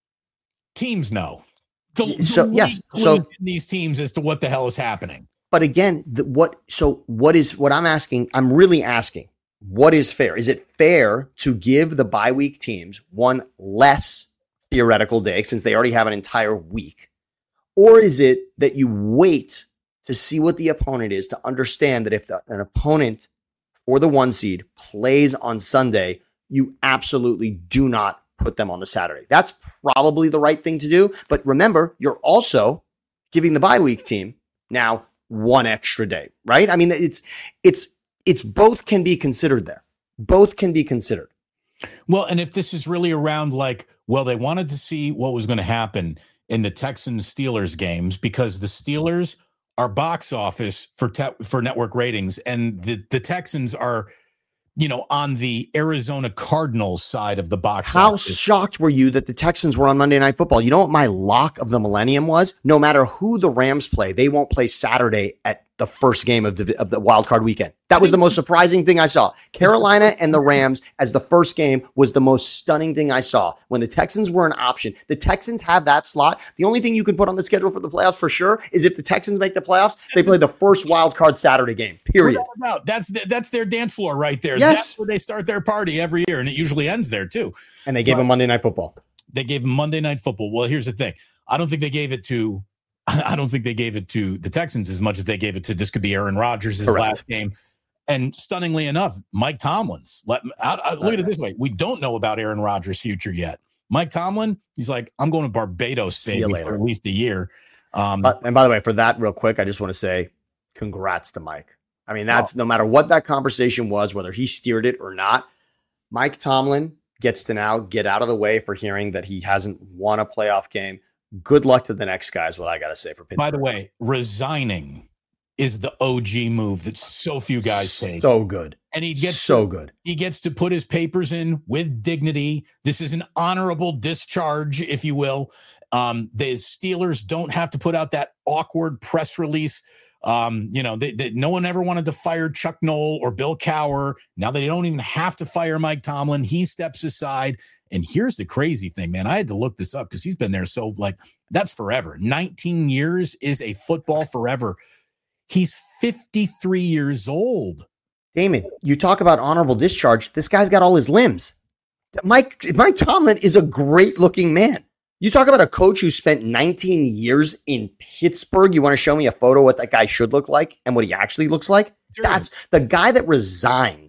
Teams know. The, so, the yes. So these teams as to what the hell is happening. But again, the, what, so what is, what I'm asking, I'm really asking, what is fair? Is it fair to give the bye week teams one less theoretical day since they already have an entire week? Or is it that you wait to see what the opponent is, to understand that if the, an opponent or the one seed plays on Sunday, you absolutely do not put them on the Saturday? That's probably the right thing to do. But remember, you're also giving the bye week team now one extra day, right? I mean, it's, it's, it's both can be considered there. Both can be considered. Well, and if this is really around like, well, they wanted to see what was going to happen in the Texans-Steelers games because the Steelers are box office for te- for network ratings, and the, the Texans are, you know, on the Arizona Cardinals side of the box How office. How shocked were you that the Texans were on Monday Night Football? You know what my lock of the millennium was? No matter who the Rams play, they won't play Saturday at the first game of the, of the wild card weekend. That was the most surprising thing I saw. Carolina and the Rams as the first game was the most stunning thing I saw. When the Texans were an option, the Texans have that slot. The only thing you can put on the schedule for the playoffs for sure is if the Texans make the playoffs, they play the first wild card Saturday game, period. That's that's their dance floor right there. Yes. That's where they start their party every year, and it usually ends there too. And they gave but them Monday Night Football. They gave them Monday Night Football. Well, here's the thing. I don't think they gave it to I don't think they gave it to the Texans as much as they gave it to this could be Aaron Rodgers' last game. And stunningly enough, Mike Tomlin's. Let I, I, look at it this way: we don't know about Aaron Rodgers' future yet. Mike Tomlin, he's like, I'm going to Barbados, baby, for at least a year. Um, but, and by the way, for that, real quick, I just want to say, congrats to Mike. I mean, that's oh. no matter what that conversation was, whether he steered it or not. Mike Tomlin gets to now get out of the way for hearing that he hasn't won a playoff game. Good luck to the next guy is what I got to say for Pittsburgh. By the way, resigning is the O G move that so few guys take. So good. And he gets so to, good. He gets to put his papers in with dignity. This is an honorable discharge, if you will. Um, the Steelers don't have to put out that awkward press release. Um, you know, they, they, no one ever wanted to fire Chuck Noll or Bill Cowher. Now they don't even have to fire Mike Tomlin. He steps aside. And here's the crazy thing, man. I had to look this up because he's been there. So like, that's forever. nineteen years is a football forever. He's fifty-three years old. Damon, you talk about honorable discharge. This guy's got all his limbs. Mike, Mike Tomlin is a great looking man. You talk about a coach who spent nineteen years in Pittsburgh. You want to show me a photo of what that guy should look like and what he actually looks like? Seriously. That's the guy that resigns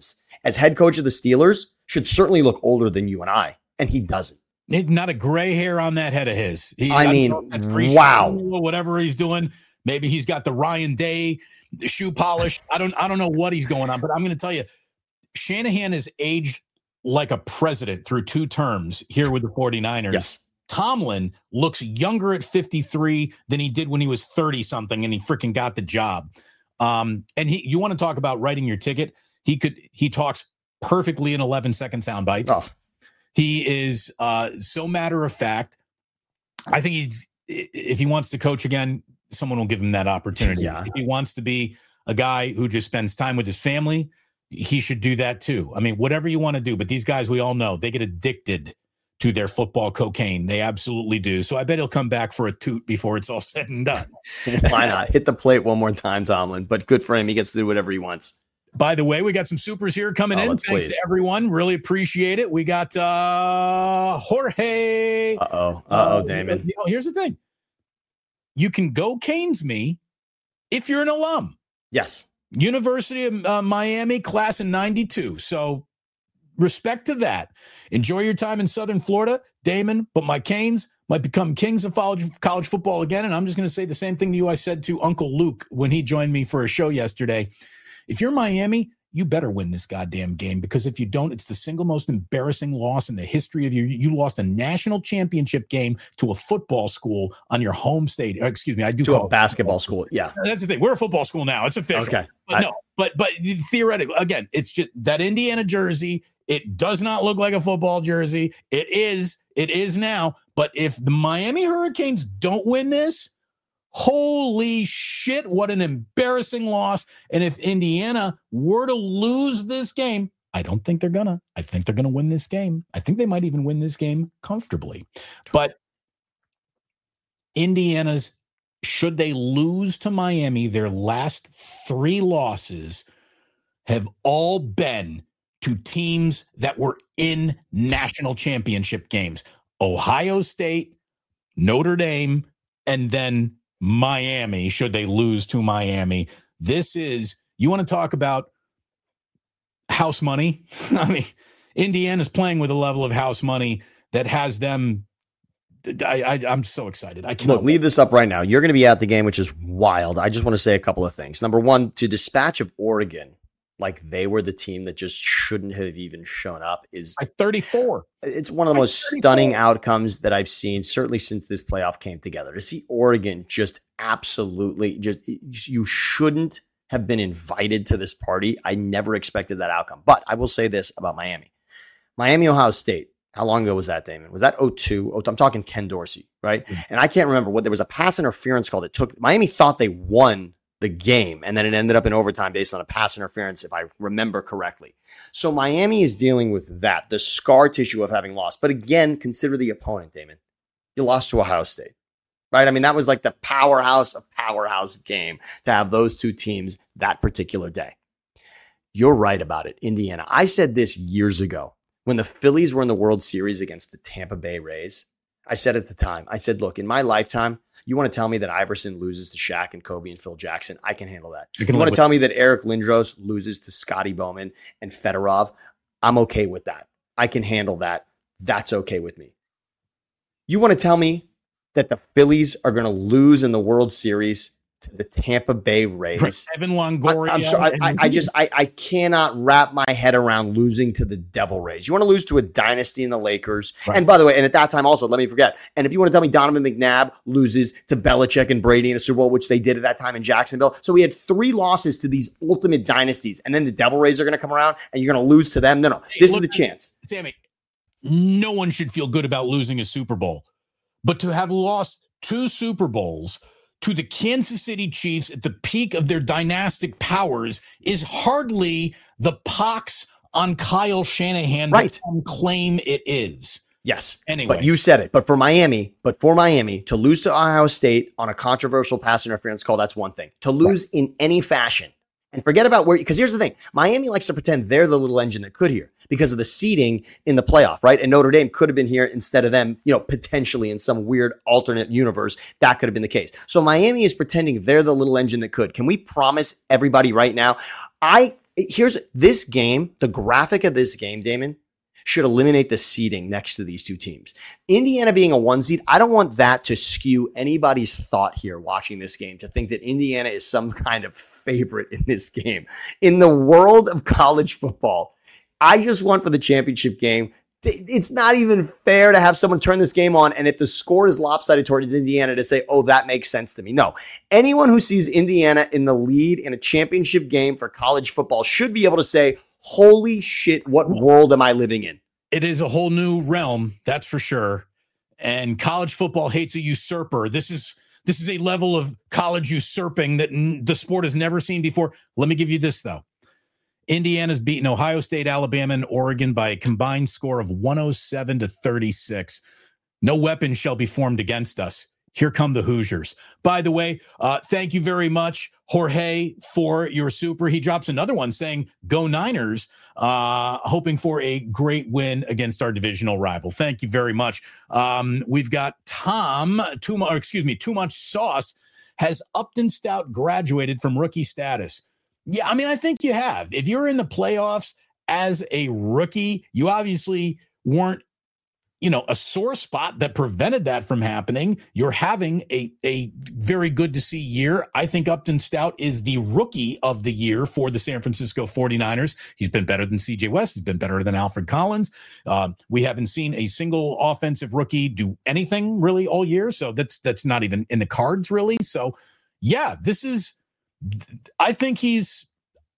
as head coach of the Steelers, should certainly look older than you and I, and he doesn't. Not a gray hair on that head of his. He, I, I mean, wow. Whatever he's doing, maybe he's got the Ryan Day the shoe polish. I don't, I don't know what he's going on, but I'm going to tell you, Shanahan has aged like a president through two terms here with the 49ers. Yes. Tomlin looks younger at fifty-three than he did when he was thirty something, and he freaking got the job. Um, and he, you want to talk about writing your ticket? He could, he talks perfectly in eleven second sound bites. Oh. He is uh, so matter of fact. I think he's, if he wants to coach again, someone will give him that opportunity. Yeah. If he wants to be a guy who just spends time with his family, he should do that too. I mean, whatever you want to do, but these guys, we all know, they get addicted to their football cocaine. They absolutely do. So I bet he'll come back for a toot before it's all said and done. Why not? Hit the plate one more time, Tomlin, but good for him. He gets to do whatever he wants. By the way, we got some supers here coming oh, in. Thanks please. to everyone. Really appreciate it. We got uh, Jorge. Uh-oh. Uh-oh, uh, Damon. You know, here's the thing. You can go Canes me if you're an alum. Yes. University of uh, Miami, class in ninety-two. So respect to that. Enjoy your time in Southern Florida, Damon, but my Canes might become kings of college, college football again. And I'm just going to say the same thing to you I said to Uncle Luke when he joined me for a show yesterday. If you're Miami, you better win this goddamn game, because if you don't, it's the single most embarrassing loss in the history of your. You lost a national championship game to a football school on your home state. Excuse me, I do to call a basketball school. Yeah, that's the thing. We're a football school now. It's official. Okay, but I, no, but but theoretically, again, it's just that Indiana jersey. It does not look like a football jersey. It is. It is now. But if the Miami Hurricanes don't win this, holy shit, what an embarrassing loss. And if Indiana were to lose this game, I don't think they're gonna. I think they're gonna win this game. I think they might even win this game comfortably. But Indiana's, should they lose to Miami, their last three losses have all been to teams that were in national championship games. Ohio State, Notre Dame, and then Miami, should they lose to Miami. This is, you want to talk about house money? I mean, Indiana's playing with a level of house money that has them. I, I, I'm so excited. I can't look, leave this up right now. You're going to be at the game, which is wild. I just want to say a couple of things. Number one, to dispatch of Oregon like they were the team that just shouldn't have even shown up is thirty-four. It's one of the most stunning outcomes that I've seen, certainly since this playoff came together. To see Oregon just absolutely just, you shouldn't have been invited to this party. I never expected that outcome. But I will say this about Miami. Miami, Ohio State. How long ago was that, Damon? Was that oh two? Oh, I'm talking Ken Dorsey, right? Mm-hmm. And I can't remember what, there was a pass interference call that took, Miami thought they won the game, and then it ended up in overtime based on a pass interference, if I remember correctly. So Miami is dealing with that, the scar tissue of having lost. But again, consider the opponent, Damon. You lost to Ohio State, right? I mean, that was like the powerhouse of powerhouse game to have those two teams that particular day. You're right about it, Indiana. I said this years ago when the Phillies were in the World Series against the Tampa Bay Rays. I said at the time, I said, look, in my lifetime, you want to tell me that Iverson loses to Shaq and Kobe and Phil Jackson? I can handle that. You, you want to tell me that Eric Lindros loses to Scotty Bowman and Fedorov? I'm okay with that. I can handle that. That's okay with me. You want to tell me that the Phillies are going to lose in the World Series to the Tampa Bay Rays? Evan Longoria. I, I'm sorry. I, I, I just, I, I cannot wrap my head around losing to the Devil Rays. You want to lose to a dynasty in the Lakers. Right. And by the way, and at that time also, let me forget. And if you want to tell me Donovan McNabb loses to Belichick and Brady in a Super Bowl, which they did at that time in Jacksonville. So we had three losses to these ultimate dynasties. And then the Devil Rays are going to come around and you're going to lose to them. No, no, this hey, look, is the chance. Sammy, no one should feel good about losing a Super Bowl, but to have lost two Super Bowls to the Kansas City Chiefs at the peak of their dynastic powers is hardly the pox on Kyle Shanahan right. that some claim it is. Yes. Anyway. But you said it. But for Miami, but for Miami, to lose to Ohio State on a controversial pass interference call, that's one thing. To lose right. in any fashion. And forget about where, because here's the thing. Miami likes to pretend they're the little engine that could here because of the seeding in the playoff, right? And Notre Dame could have been here instead of them, you know, potentially in some weird alternate universe. That could have been the case. So Miami is pretending they're the little engine that could. Can we promise everybody right now? I Here's this game. The graphic of this game, Damon, should eliminate the seeding next to these two teams. Indiana being a one seed, I don't want that to skew anybody's thought here watching this game to think that Indiana is some kind of favorite in this game. In the world of college football, I just want for the championship game, it's not even fair to have someone turn this game on and if the score is lopsided towards Indiana to say, oh, that makes sense to me. No, anyone who sees Indiana in the lead in a championship game for college football should be able to say, holy shit, what world am I living in? It is a whole new realm, that's for sure. And college football hates a usurper. This is this is a level of college usurping that n- the sport has never seen before. Let me give you this, though. Indiana's beaten Ohio State, Alabama, and Oregon by a combined score of one oh seven to thirty-six. No weapon shall be formed against us. Here come the Hoosiers. By the way, uh, thank you very much, Jorge, for your super. He drops another one saying, go Niners, uh, hoping for a great win against our divisional rival. Thank you very much. Um, we've got Tom, too much, excuse me, Too Much Sauce. Has Upton Stout graduated from rookie status? Yeah, I mean, I think you have. If you're in the playoffs as a rookie, you obviously weren't, you know, a sore spot that prevented that from happening. You're having a, a very good to see year. I think Upton Stout is the rookie of the year for the San Francisco forty-niners. He's been better than C J West. He's been better than Alfred Collins. Uh, we haven't seen a single offensive rookie do anything really all year. So that's, that's not even in the cards really. So yeah, this is, I think he's,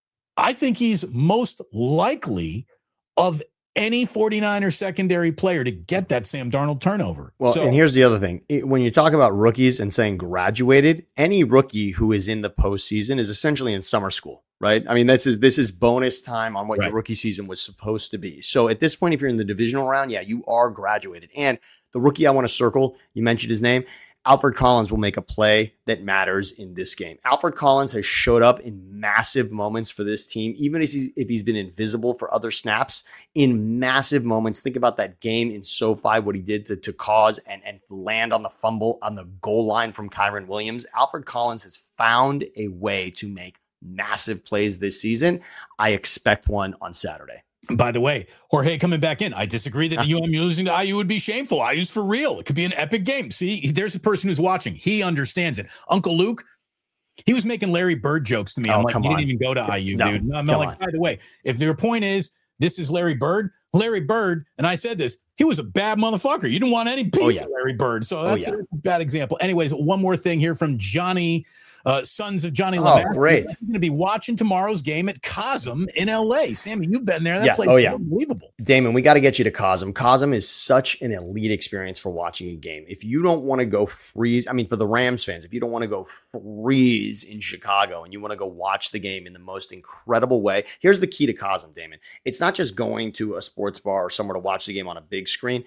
I think he's most likely of any forty-niner secondary player to get that Sam Darnold turnover. Well, so, and here's the other thing. It, when you talk about rookies and saying graduated, any rookie who is in the postseason is essentially in summer school, right? I mean, this is this is bonus time on what right. your rookie season was supposed to be. So at this point, if you're in the divisional round, yeah, you are graduated. And the rookie I want to circle, you mentioned his name, Alfred Collins will make a play that matters in this game. Alfred Collins has showed up in massive moments for this team, even if he's, if he's been invisible for other snaps, in massive moments. Think about that game in SoFi, what he did to, to cause and, and land on the fumble on the goal line from Kyren Williams. Alfred Collins has found a way to make massive plays this season. I expect one on Saturday. By the way, Jorge coming back in. I disagree that the U M U losing to I U would be shameful. I U's for real. It could be an epic game. See, there's a person who's watching. He understands it. Uncle Luke, he was making Larry Bird jokes to me. I'm oh, like, he didn't even go to I U, no, dude. I'm like, on. By the way, if their point is this is Larry Bird, Larry Bird, and I said this, he was a bad motherfucker. You didn't want any piece oh, yeah. of Larry Bird. So that's oh, yeah. a bad example. Anyways, one more thing here from Johnny. Uh, sons of Johnny Lamack. Oh, great. He's going to be watching tomorrow's game at Cosm in L A. Sammy, you've been there. That yeah. place oh, is yeah. unbelievable. Damon, we got to get you to Cosm. Cosm is such an elite experience for watching a game. If you don't want to go freeze, I mean, for the Rams fans, if you don't want to go freeze in Chicago and you want to go watch the game in the most incredible way, here's the key to Cosm, Damon. It's not just going to a sports bar or somewhere to watch the game on a big screen.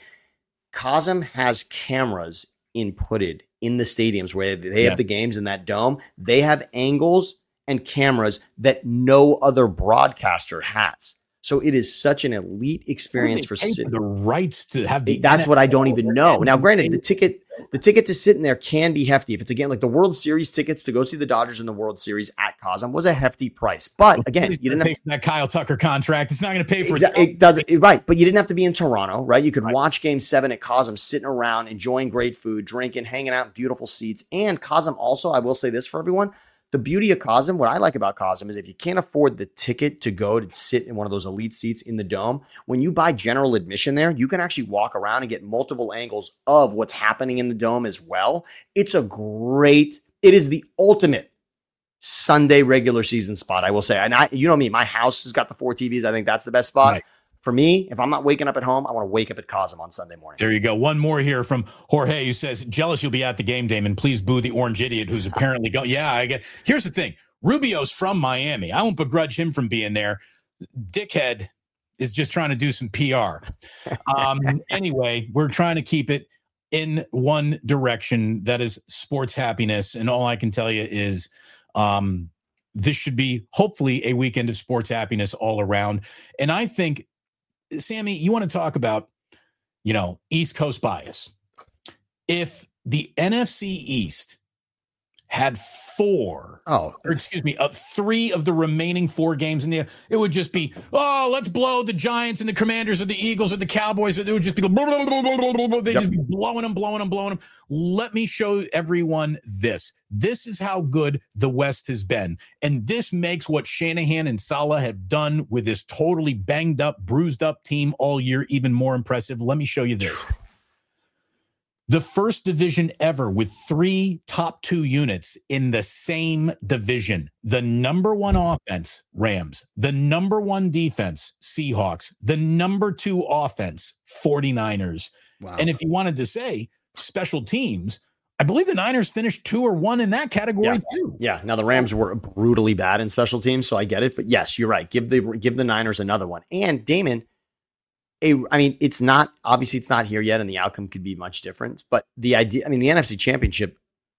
Cosm has cameras inputted in the stadiums where they have yeah. the games in that dome. They have angles and cameras that no other broadcaster has. So it is such an elite experience for sitting. The rights to have the that's what I don't even know. Now, granted, the ticket the ticket to sit in there can be hefty. If it's again like the World Series tickets to go see the Dodgers in the World Series at Cosm was a hefty price. But again, you didn't pay have for that Kyle Tucker contract. It's not going to pay for exactly, it. It doesn't it, right, but you didn't have to be in Toronto, right? You could right. watch Game Seven at Cosm, sitting around, enjoying great food, drinking, hanging out in beautiful seats. And Cosm also, I will say this for everyone. The beauty of Cosm, what I like about Cosm is if you can't afford the ticket to go to sit in one of those elite seats in the dome, when you buy general admission there, you can actually walk around and get multiple angles of what's happening in the dome as well. It's a great, it is the ultimate Sunday regular season spot, I will say. And I, you know me, my house has got the four T Vs. I think that's the best spot. Right. For me, if I'm not waking up at home, I want to wake up at Cosm on Sunday morning. There you go. One more here from Jorge who says, jealous you'll be at the game, Damon. Please boo the orange idiot who's apparently going. Yeah, I get. Here's the thing. Rubio's from Miami. I won't begrudge him from being there. Dickhead is just trying to do some P R. Um, anyway, we're trying to keep it in one direction. That is sports happiness. And all I can tell you is um, this should be hopefully a weekend of sports happiness all around. And I think, Sammy, you want to talk about, you know, East Coast bias. If the N F C East had four, oh, or excuse me, uh, three of the remaining four games in the, it would just be, oh, let's blow the Giants and the Commanders or the Eagles or the Cowboys. It would just be, blah, blah, blah, blah, blah, blah. They'd yep. just be blowing them, blowing them, blowing them. Let me show everyone this. This is how good the West has been. And this makes what Shanahan and Saleh have done with this totally banged up, bruised up team all year even more impressive. Let me show you this. The first division ever with three top two units in the same division. The number one offense, Rams. The number one defense, Seahawks. The number two offense, 49ers. Wow. And if you wanted to say special teams, I believe the Niners finished two or one in that category yeah. too. Yeah. Now the Rams were brutally bad in special teams, so I get it. But yes, you're right. Give the give the Niners another one. And Damon, A, I mean, it's not, obviously it's not here yet and the outcome could be much different, but the idea, I mean, the N F C Championship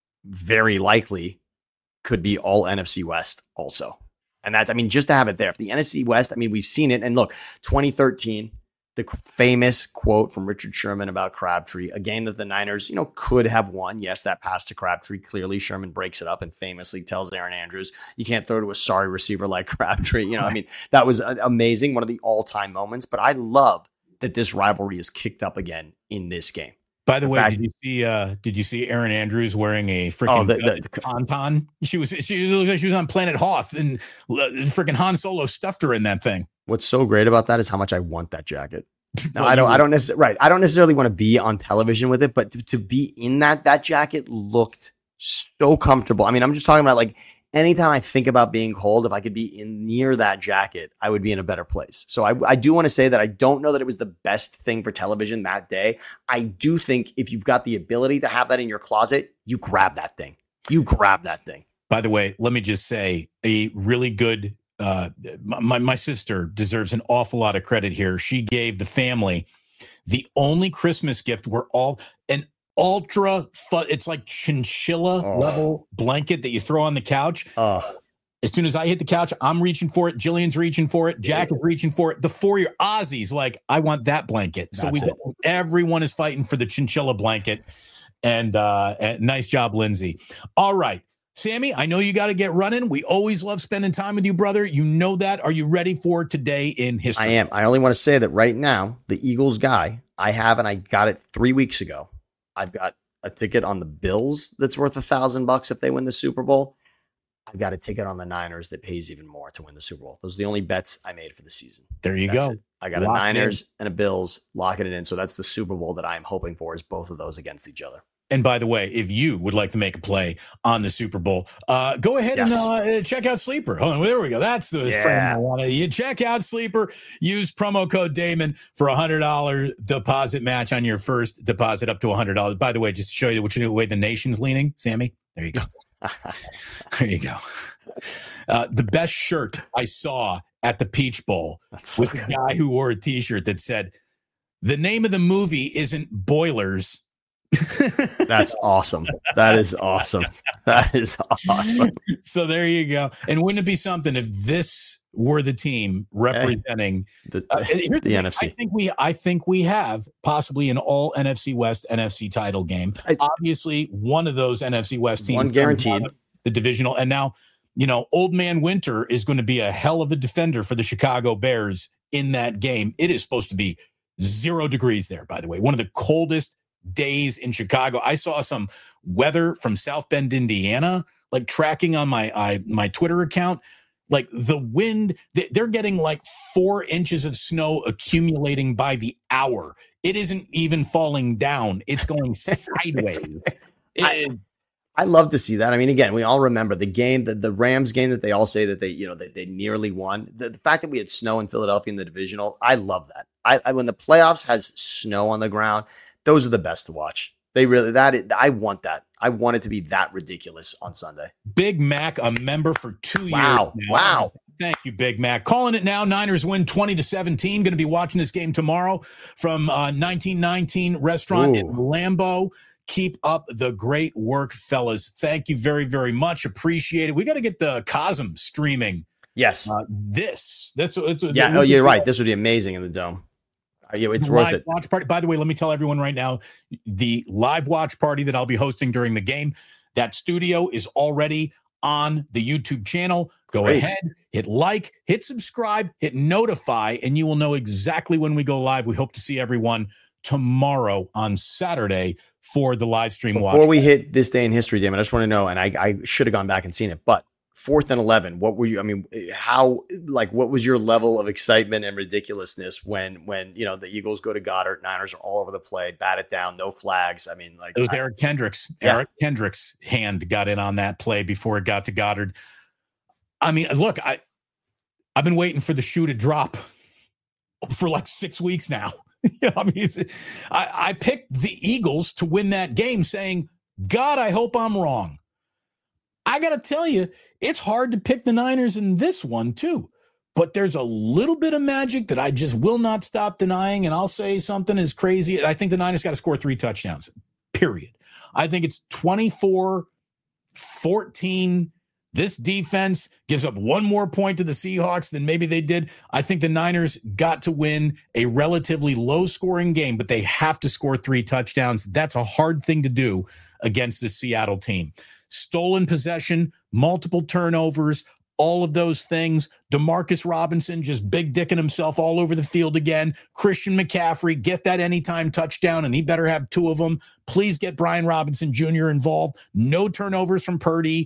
very likely could be all N F C West also. And that's, I mean, just to have it there. If the N F C West, I mean, we've seen it. And look, twenty thirteen, the famous quote from Richard Sherman about Crabtree, a game that the Niners, you know, could have won. Yes, that pass to Crabtree. Clearly, Sherman breaks it up and famously tells Aaron Andrews, you can't throw to a sorry receiver like Crabtree. You know, I mean, that was amazing. One of the all-time moments. But I love that this rivalry is kicked up again in this game. By the, the way, fact, did you see? Uh, did you see Aaron Andrews wearing a freaking oh, the, the, the, tauntaun? She was she looked like she was on Planet Hoth, and freaking Han Solo stuffed her in that thing. What's so great about that is how much I want that jacket. Now, I don't. I don't necessarily. Right. I don't necessarily want to be on television with it, but to, to be in that that jacket looked so comfortable. I mean, I'm just talking about like. Anytime I think about being cold, if I could be in near that jacket, I would be in a better place. So I, I do want to say that I don't know that it was the best thing for television that day. I do think if you've got the ability to have that in your closet, you grab that thing. You grab that thing. By the way, let me just say a really good, uh, my, my sister deserves an awful lot of credit here. She gave the family the only Christmas gift we're all, and ultra fun. It's like chinchilla oh. level blanket that you throw on the couch. Oh. As soon as I hit the couch, I'm reaching for it. Jillian's reaching for it. Jack yeah. is reaching for it. The four year Ozzy's like, I want that blanket. That's so we got, everyone is fighting for the chinchilla blanket. And, uh, and nice job, Lindsay. All right, Sammy, I know you got to get running. We always love spending time with you, brother. You know that. Are you ready for today in history? I am. I only want to say that right now, the Eagles guy I have, and I got it three weeks ago. I've got a ticket on the Bills that's worth a thousand bucks if they win the Super Bowl. I've got a ticket on the Niners that pays even more to win the Super Bowl. Those are the only bets I made for the season. There you that's go. It. I got Lock a Niners in. and a Bills locking it in. So that's the Super Bowl that I'm hoping for is both of those against each other. And by the way, if you would like to make a play on the Super Bowl, uh, go ahead yes. and uh, check out Sleeper. Oh, there we go. That's the yeah. frame I want. You check out Sleeper. Use promo code Damon for a hundred dollar deposit match on your first deposit up to a hundred dollars. By the way, just to show you which way the nation's leaning, Sammy. There you go. There you go. Uh, the best shirt I saw at the Peach Bowl That's was so a guy who wore a T-shirt that said, "The name of the movie isn't Boilers." That's awesome. That is awesome. That is awesome. So there you go. And wouldn't it be something if this were the team representing the, uh, the, the N F C? I think we, I think we have possibly an all N F C West N F C title game. I, Obviously, one of those N F C West teams, one guaranteed, the divisional, and now you know, Old Man Winter is going to be a hell of a defender for the Chicago Bears in that game. It is supposed to be zero degrees there, by the way, one of the coldest days in Chicago. I saw some weather from South Bend, Indiana, like tracking on my I, my Twitter account. Like the wind, they're getting like four inches of snow accumulating by the hour. It isn't even falling down. It's going sideways. I, I love to see that. I mean, again, we all remember the game, the, the Rams game that they all say that they, you know, they, they nearly won. The, the fact that we had snow in Philadelphia in the divisional, I love that. I, I when the playoffs has snow on the ground, those are the best to watch. They really, that, I want that. I want it to be that ridiculous on Sunday. Big Mac, a member for two years. Wow. Now. Wow. Thank you, Big Mac. Calling it now. Niners win twenty to seventeen. Going to be watching this game tomorrow from uh, nineteen nineteen restaurant Ooh. in Lambeau. Keep up the great work, fellas. Thank you very, very much. Appreciate it. We got to get the Cosm streaming. Yes. Uh, this. That's, that's yeah. Oh, you're right. This would be amazing in the Dome. Yeah, it's live worth it. Watch party. By the way, let me tell everyone right now, the live watch party that I'll be hosting during the game, That studio is already on the YouTube channel. Go Great. ahead, hit like, hit subscribe, hit notify, and you will know exactly when we go live. We hope to see everyone tomorrow on Saturday for the live stream watch. Before we hit this day in history, Damon, I just want to know, and I, I should have gone back and seen it, but fourth and eleven, what were you, I mean, how, like, what was your level of excitement and ridiculousness when, when, you know, the Eagles go to Goddard, Niners are all over the play, bat it down, no flags. I mean, like, it was I, Eric Kendricks. Yeah. Eric Kendricks' hand got in on that play before it got to Goddard. I mean, look, I, I've been waiting for the shoe to drop for like six weeks now. You know, I mean, it's, I, I picked the Eagles to win that game saying, God, I hope I'm wrong. I got to tell you, it's hard to pick the Niners in this one too, but there's a little bit of magic that I just will not stop denying. And I'll say something as crazy. I think the Niners got to score three touchdowns, period. I think it's twenty-four fourteen. This defense gives up one more point to the Seahawks than maybe they did. I think the Niners got to win a relatively low-scoring game, but they have to score three touchdowns. That's a hard thing to do against the Seattle team. Stolen possession, multiple turnovers, all of those things. Demarcus Robinson just big dicking himself all over the field again. Christian McCaffrey, get that anytime touchdown, and he better have two of them. Please get Brian Robinson Junior involved. No turnovers from Purdy.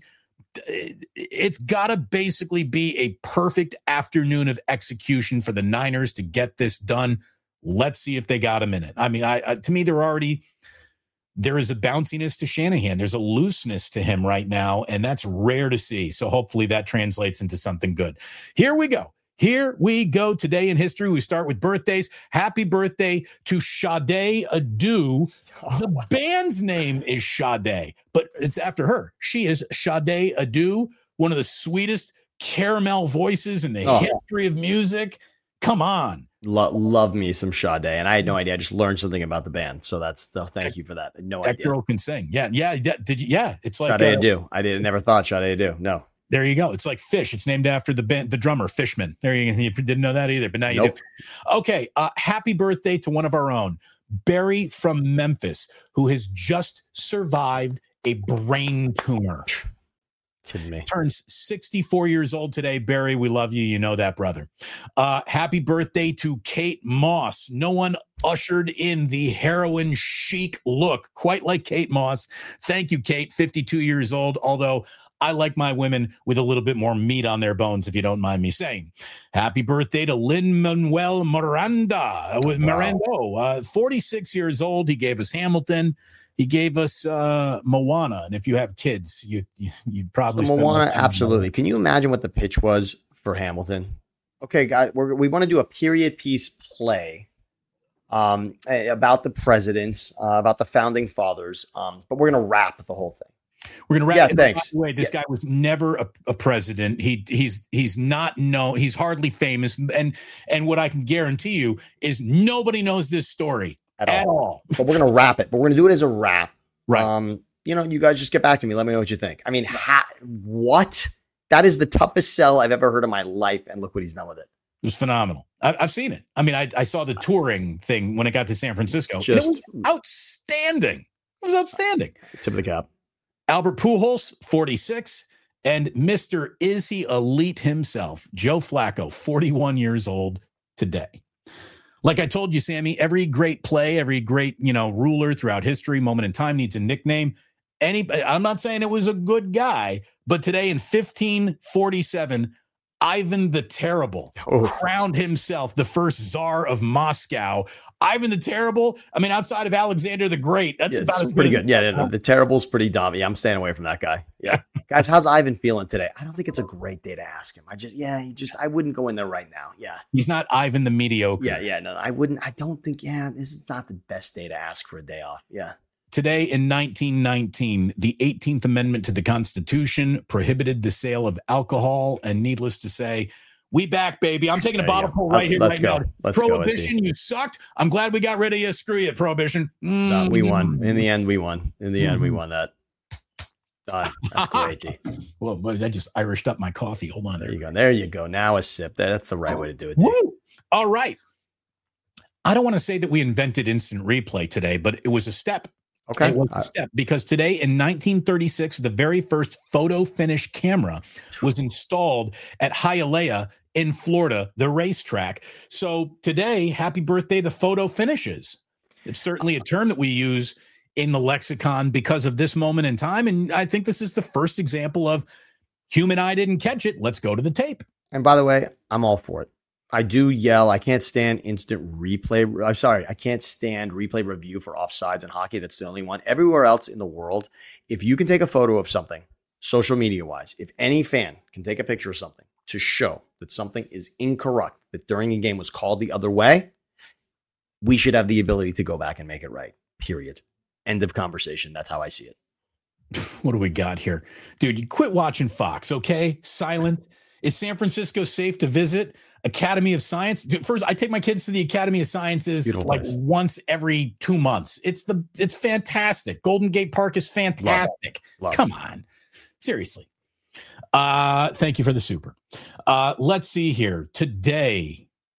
It's got to basically be a perfect afternoon of execution for the Niners to get this done. Let's see if they got him in it. I mean, I, I to me, they're already, there is a bounciness to Shanahan. There's a looseness to him right now, and that's rare to see. So hopefully that translates into something good. Here we go. Here we go. Today in history, we start with birthdays. Happy birthday to Sade Adu. The band's name is Sade, but it's after her. She is Sade Adu, one of the sweetest caramel voices in the oh. history of music. Come on. Lo- love me some Sade. And I had no idea. I just learned something about the band. So that's the, thank you for that. No that idea. That girl can sing. Yeah. Yeah. That, did you? Yeah. It's like Sade Adu. I did never thought Sade Adu. No. There you go. It's like Fish. It's named after the band, the drummer Fishman. There you go. You didn't know that either, but now you nope. do. Okay. Uh, happy birthday to one of our own, Barry from Memphis, who has just survived a brain tumor. Kidding me. Turns sixty-four years old today. Barry, we love you. You know that, brother. Uh, happy birthday to Kate Moss. No one ushered in the heroin chic look quite like Kate Moss. Thank you, Kate. fifty-two years old, although I like my women with a little bit more meat on their bones, if you don't mind me saying. Happy birthday to Lin-Manuel Miranda. With wow. Miranda, uh, forty-six years old. He gave us Hamilton. He gave us uh, Moana. And if you have kids, you, you, you'd probably so Moana, absolutely. Can you imagine what the pitch was for Hamilton? Okay, guys, we're, we want to do a period piece play um, about the presidents, uh, about the founding fathers, um, but we're going to wrap the whole thing. We're gonna wrap. Yeah, it. thanks. By the way, this yeah. guy was never a, a president. He he's he's not known. He's hardly famous. And and what I can guarantee you is nobody knows this story at, at all. all. But we're gonna wrap it. But we're gonna do it as a wrap. Right. Um. You know, you guys just get back to me. Let me know what you think. I mean, ha- what? That is the toughest sell I've ever heard in my life. And look what he's done with it. It was phenomenal. I, I've seen it. I mean, I I saw the touring thing when it got to San Francisco. Just it was outstanding. It was outstanding. Tip of the cap. Albert Pujols, forty-six, and Mister Is He Elite himself, Joe Flacco, forty-one years old today. Like I told you, Sammy, every great play, every great, you know, ruler throughout history, moment in time needs a nickname. Any, I'm not saying it was a good guy, but today in fifteen forty-seven, Ivan the Terrible oh. crowned himself the first Tsar of Moscow. Ivan the Terrible, I mean, outside of Alexander the Great, that's yeah, about as pretty good. good. Yeah, no, the Terrible's pretty dumb. Yeah, I'm staying away from that guy. Yeah. Guys, how's Ivan feeling today? I don't think it's a great day to ask him. I just, yeah, he just, I wouldn't go in there right now. Yeah. He's not Ivan the Mediocre. Yeah, yeah, no, I wouldn't. I don't think, yeah, this is not the best day to ask for a day off. Yeah. Today in nineteen nineteen, the eighteenth Amendment to the Constitution prohibited the sale of alcohol. And needless to say, we back, baby. I'm taking a bottle pull right here, Let's right go. now. Let's Prohibition, go, you sucked. I'm glad we got rid of you. Screw you, Prohibition. Mm. No, we won. In the end, we won. In the mm. end, we won that. Done. That's great. Well, I just Irished up my coffee. Hold on. There you go. There you go. Now a sip. That's the right way to do it. Woo. All right. I don't want to say that we invented instant replay today, but it was a step Okay. It was a step because today in nineteen thirty-six, the very first photo finish camera was installed at Hialeah in Florida, the racetrack. So today, happy birthday, the photo finishes. It's certainly a term that we use in the lexicon because of this moment in time. And I think this is the first example of human eye didn't catch it. Let's go to the tape. And by the way, I'm all for it. I do yell. I can't stand instant replay. I'm sorry. I can't stand replay review for offsides in hockey. That's the only one. Everywhere else in the world, if you can take a photo of something, social media wise, if any fan can take a picture of something to show that something is incorrect, that during a game was called the other way, we should have the ability to go back and make it right. Period. End of conversation. That's how I see it. What do we got here? Dude, you quit watching Fox, okay? Silent. Is San Francisco safe to visit? Academy of Science. Dude, first, I take my kids to the Academy of Sciences Beautiful like place. once every two months. It's the it's fantastic. Golden Gate Park is fantastic. Love Love Come it. on. Seriously. Uh, thank you for the super. Uh, let's see here. Today,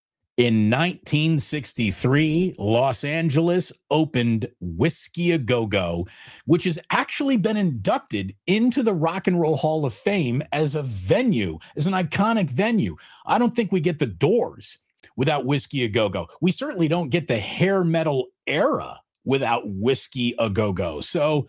in nineteen sixty-three, Los Angeles opened Whiskey A Go Go, which has actually been inducted into the Rock and Roll Hall of Fame as a venue, as an iconic venue. I don't think we get the Doors without Whiskey A Go Go. We certainly don't get the hair metal era without Whiskey A Go Go. So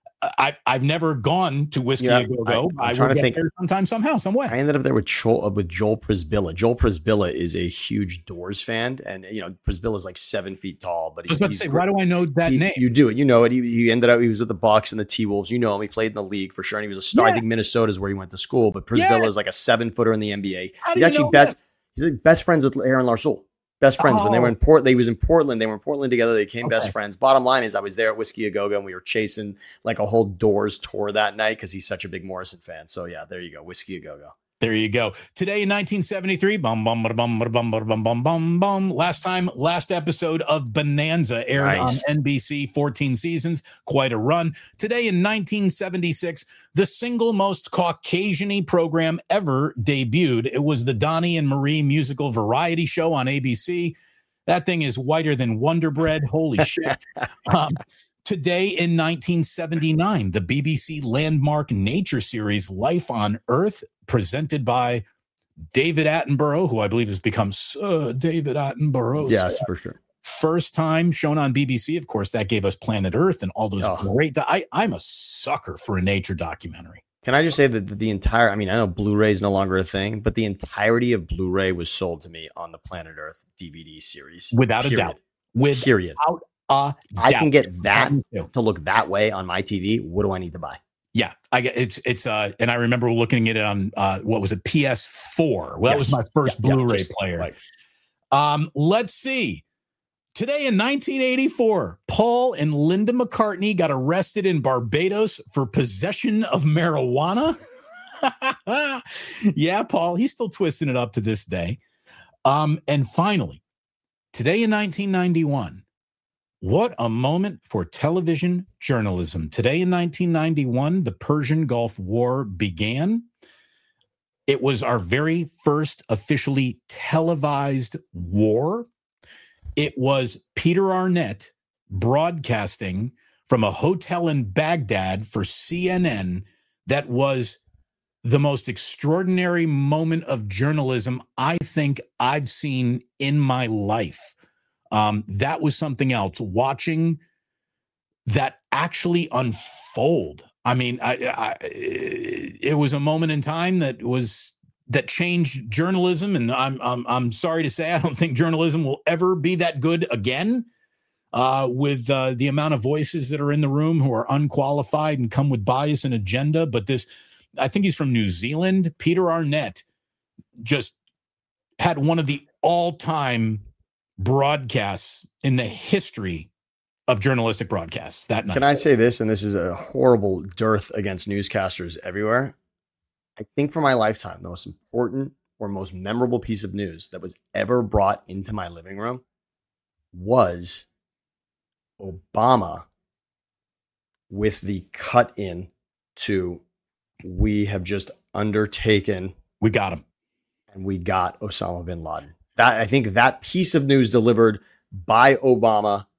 I, I've never gone to Whiskey yeah, A Go Go. I, I'm I trying will to get think. there sometime, somehow, some way. I ended up there with Joel, with Joel Prisbilla. Joel Prisbilla is a huge Doors fan, and you know Prisbilla is like seven feet tall. But he's, I was about he's to say, why do I know that he, name? You do it. You know it. He, he ended up. He was with the Bucks and the T Wolves. You know him. He played in the league for sure, and he was a star. Yeah. I think Minnesota is where he went to school. But Prisbilla yeah. is like a seven footer in the N B A. How he's actually best. That? He's like best friends with Aaron Larsoul. Best friends. Oh. When they were in Portland, he was in Portland. They were in Portland together. They became okay. best friends. Bottom line is I was there at Whiskey A Go Go and we were chasing like a whole Doors tour that night because he's such a big Morrison fan. So yeah, there you go. Whiskey A Go Go. There you go. Today in nineteen seventy-three, bum, bum, bum, bum, bum, bum, bum, bum, bum. Last time, last episode of Bonanza aired nice. on N B C, fourteen seasons, quite a run. Today in nineteen seventy-six, the single most Caucasian-y program ever debuted. It was the Donnie and Marie musical variety show on A B C. That thing is whiter than Wonder Bread. Holy shit. Um, Today in nineteen seventy-nine, the B B C landmark nature series Life on Earth, presented by David Attenborough, who I believe has become Sir David Attenborough. Yes, for sure. First time shown on B B C. Of course, that gave us Planet Earth and all those oh. great. Do- I, I'm a sucker for a nature documentary. Can I just say that the entire, I mean, I know Blu-ray is no longer a thing, but the entirety of Blu-ray was sold to me on the Planet Earth D V D series. Without period. a doubt. Without period. Uh, I can get that to look that way on my T V. What do I need to buy? Yeah, I get it's it's uh, and I remember looking at it on uh, what was it, P S four. Well, yes. that was my first yeah, Blu-ray yeah, just, player. Right. Um, let's see. Today in nineteen eighty-four, Paul and Linda McCartney got arrested in Barbados for possession of marijuana. Yeah, Paul, he's still twisting it up to this day. Um, and finally, today in nineteen ninety-one. What a moment for television journalism. Today in nineteen ninety-one, the Persian Gulf War began. It was our very first officially televised war. It was Peter Arnett broadcasting from a hotel in Baghdad for C N N. That was the most extraordinary moment of journalism I think I've seen in my life. Um, that was something else, watching that actually unfold. I mean, I, I, it was a moment in time that was that changed journalism, and I'm I'm I'm sorry to say I don't think journalism will ever be that good again. Uh, with uh, the amount of voices that are in the room who are unqualified and come with bias and agenda, but this, I think he's from New Zealand. Peter Arnett just had one of the all-time broadcasts in the history of journalistic broadcasts that night. Can I say this? And this is a horrible dearth against newscasters everywhere. I think for my lifetime, the most important or most memorable piece of news that was ever brought into my living room was Obama with the cut in to, we have just undertaken. We got him. And we got Osama bin Laden. That, I think that piece of news delivered by Obama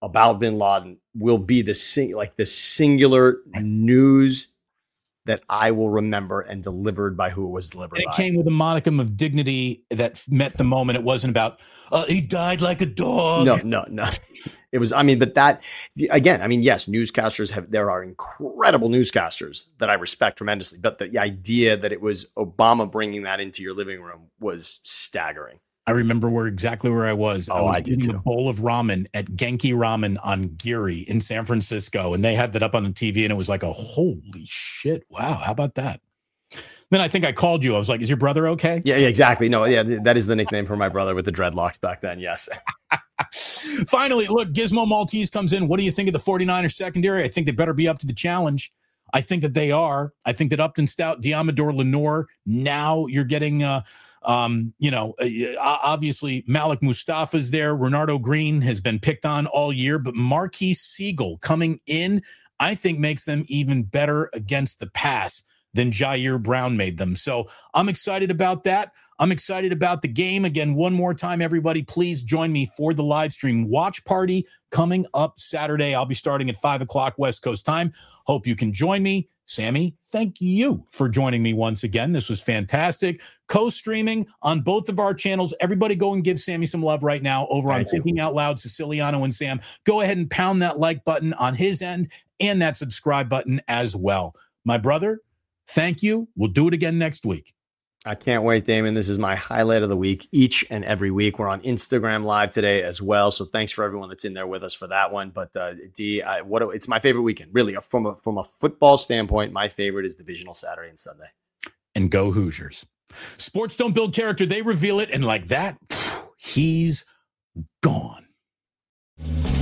about Bin Laden will be the sing- like the singular news that I will remember and delivered by who it was delivered and it by. came with a modicum of dignity that met the moment. It wasn't about, uh, he died like a dog. No, no, no. It was, I mean, but that, again, I mean, yes, newscasters have, there are incredible newscasters that I respect tremendously, but the idea that it was Obama bringing that into your living room was staggering. I remember where exactly where I was. Oh, I was I do eating too. a bowl of ramen at Genki Ramen on Geary in San Francisco, and they had that up on the T V, and it was like, a holy shit! Wow, how about that? Then I think I called you. I was like, "Is your brother okay?" Yeah, yeah, exactly. No, yeah, that is the nickname for my brother with the dreadlocks back then. Yes. Finally, look, Gizmo Maltese comes in. What do you think of the 49ers secondary? I think they better be up to the challenge. I think that they are. I think that Upton Stout, Diamador Lenore. Now you're getting. Uh, Um, you know, uh, obviously Malik Mustafa's there. Renardo Green has been picked on all year, but Marquise Siegel coming in, I think makes them even better against the pass than Jair Brown made them. So I'm excited about that. I'm excited about the game. Again, one more time, everybody, please join me for the live stream watch party coming up Saturday. I'll be starting at five o'clock West Coast time. Hope you can join me. Sammy, thank you for joining me once again. This was fantastic. Co-streaming on both of our channels. Everybody go and give Sammy some love right now over on Thinking Out Loud, Siciliano and Sam. Go ahead and pound that like button on his end and that subscribe button as well. My brother, thank you. We'll do it again next week. I can't wait, Damon. This is my highlight of the week each and every week. We're on Instagram Live today as well. So thanks for everyone that's in there with us for that one. But uh, D, I, what a, it's my favorite weekend, really. From a, from a football standpoint, my favorite is divisional Saturday and Sunday. And go Hoosiers. Sports don't build character. They reveal it. And like that, he's gone.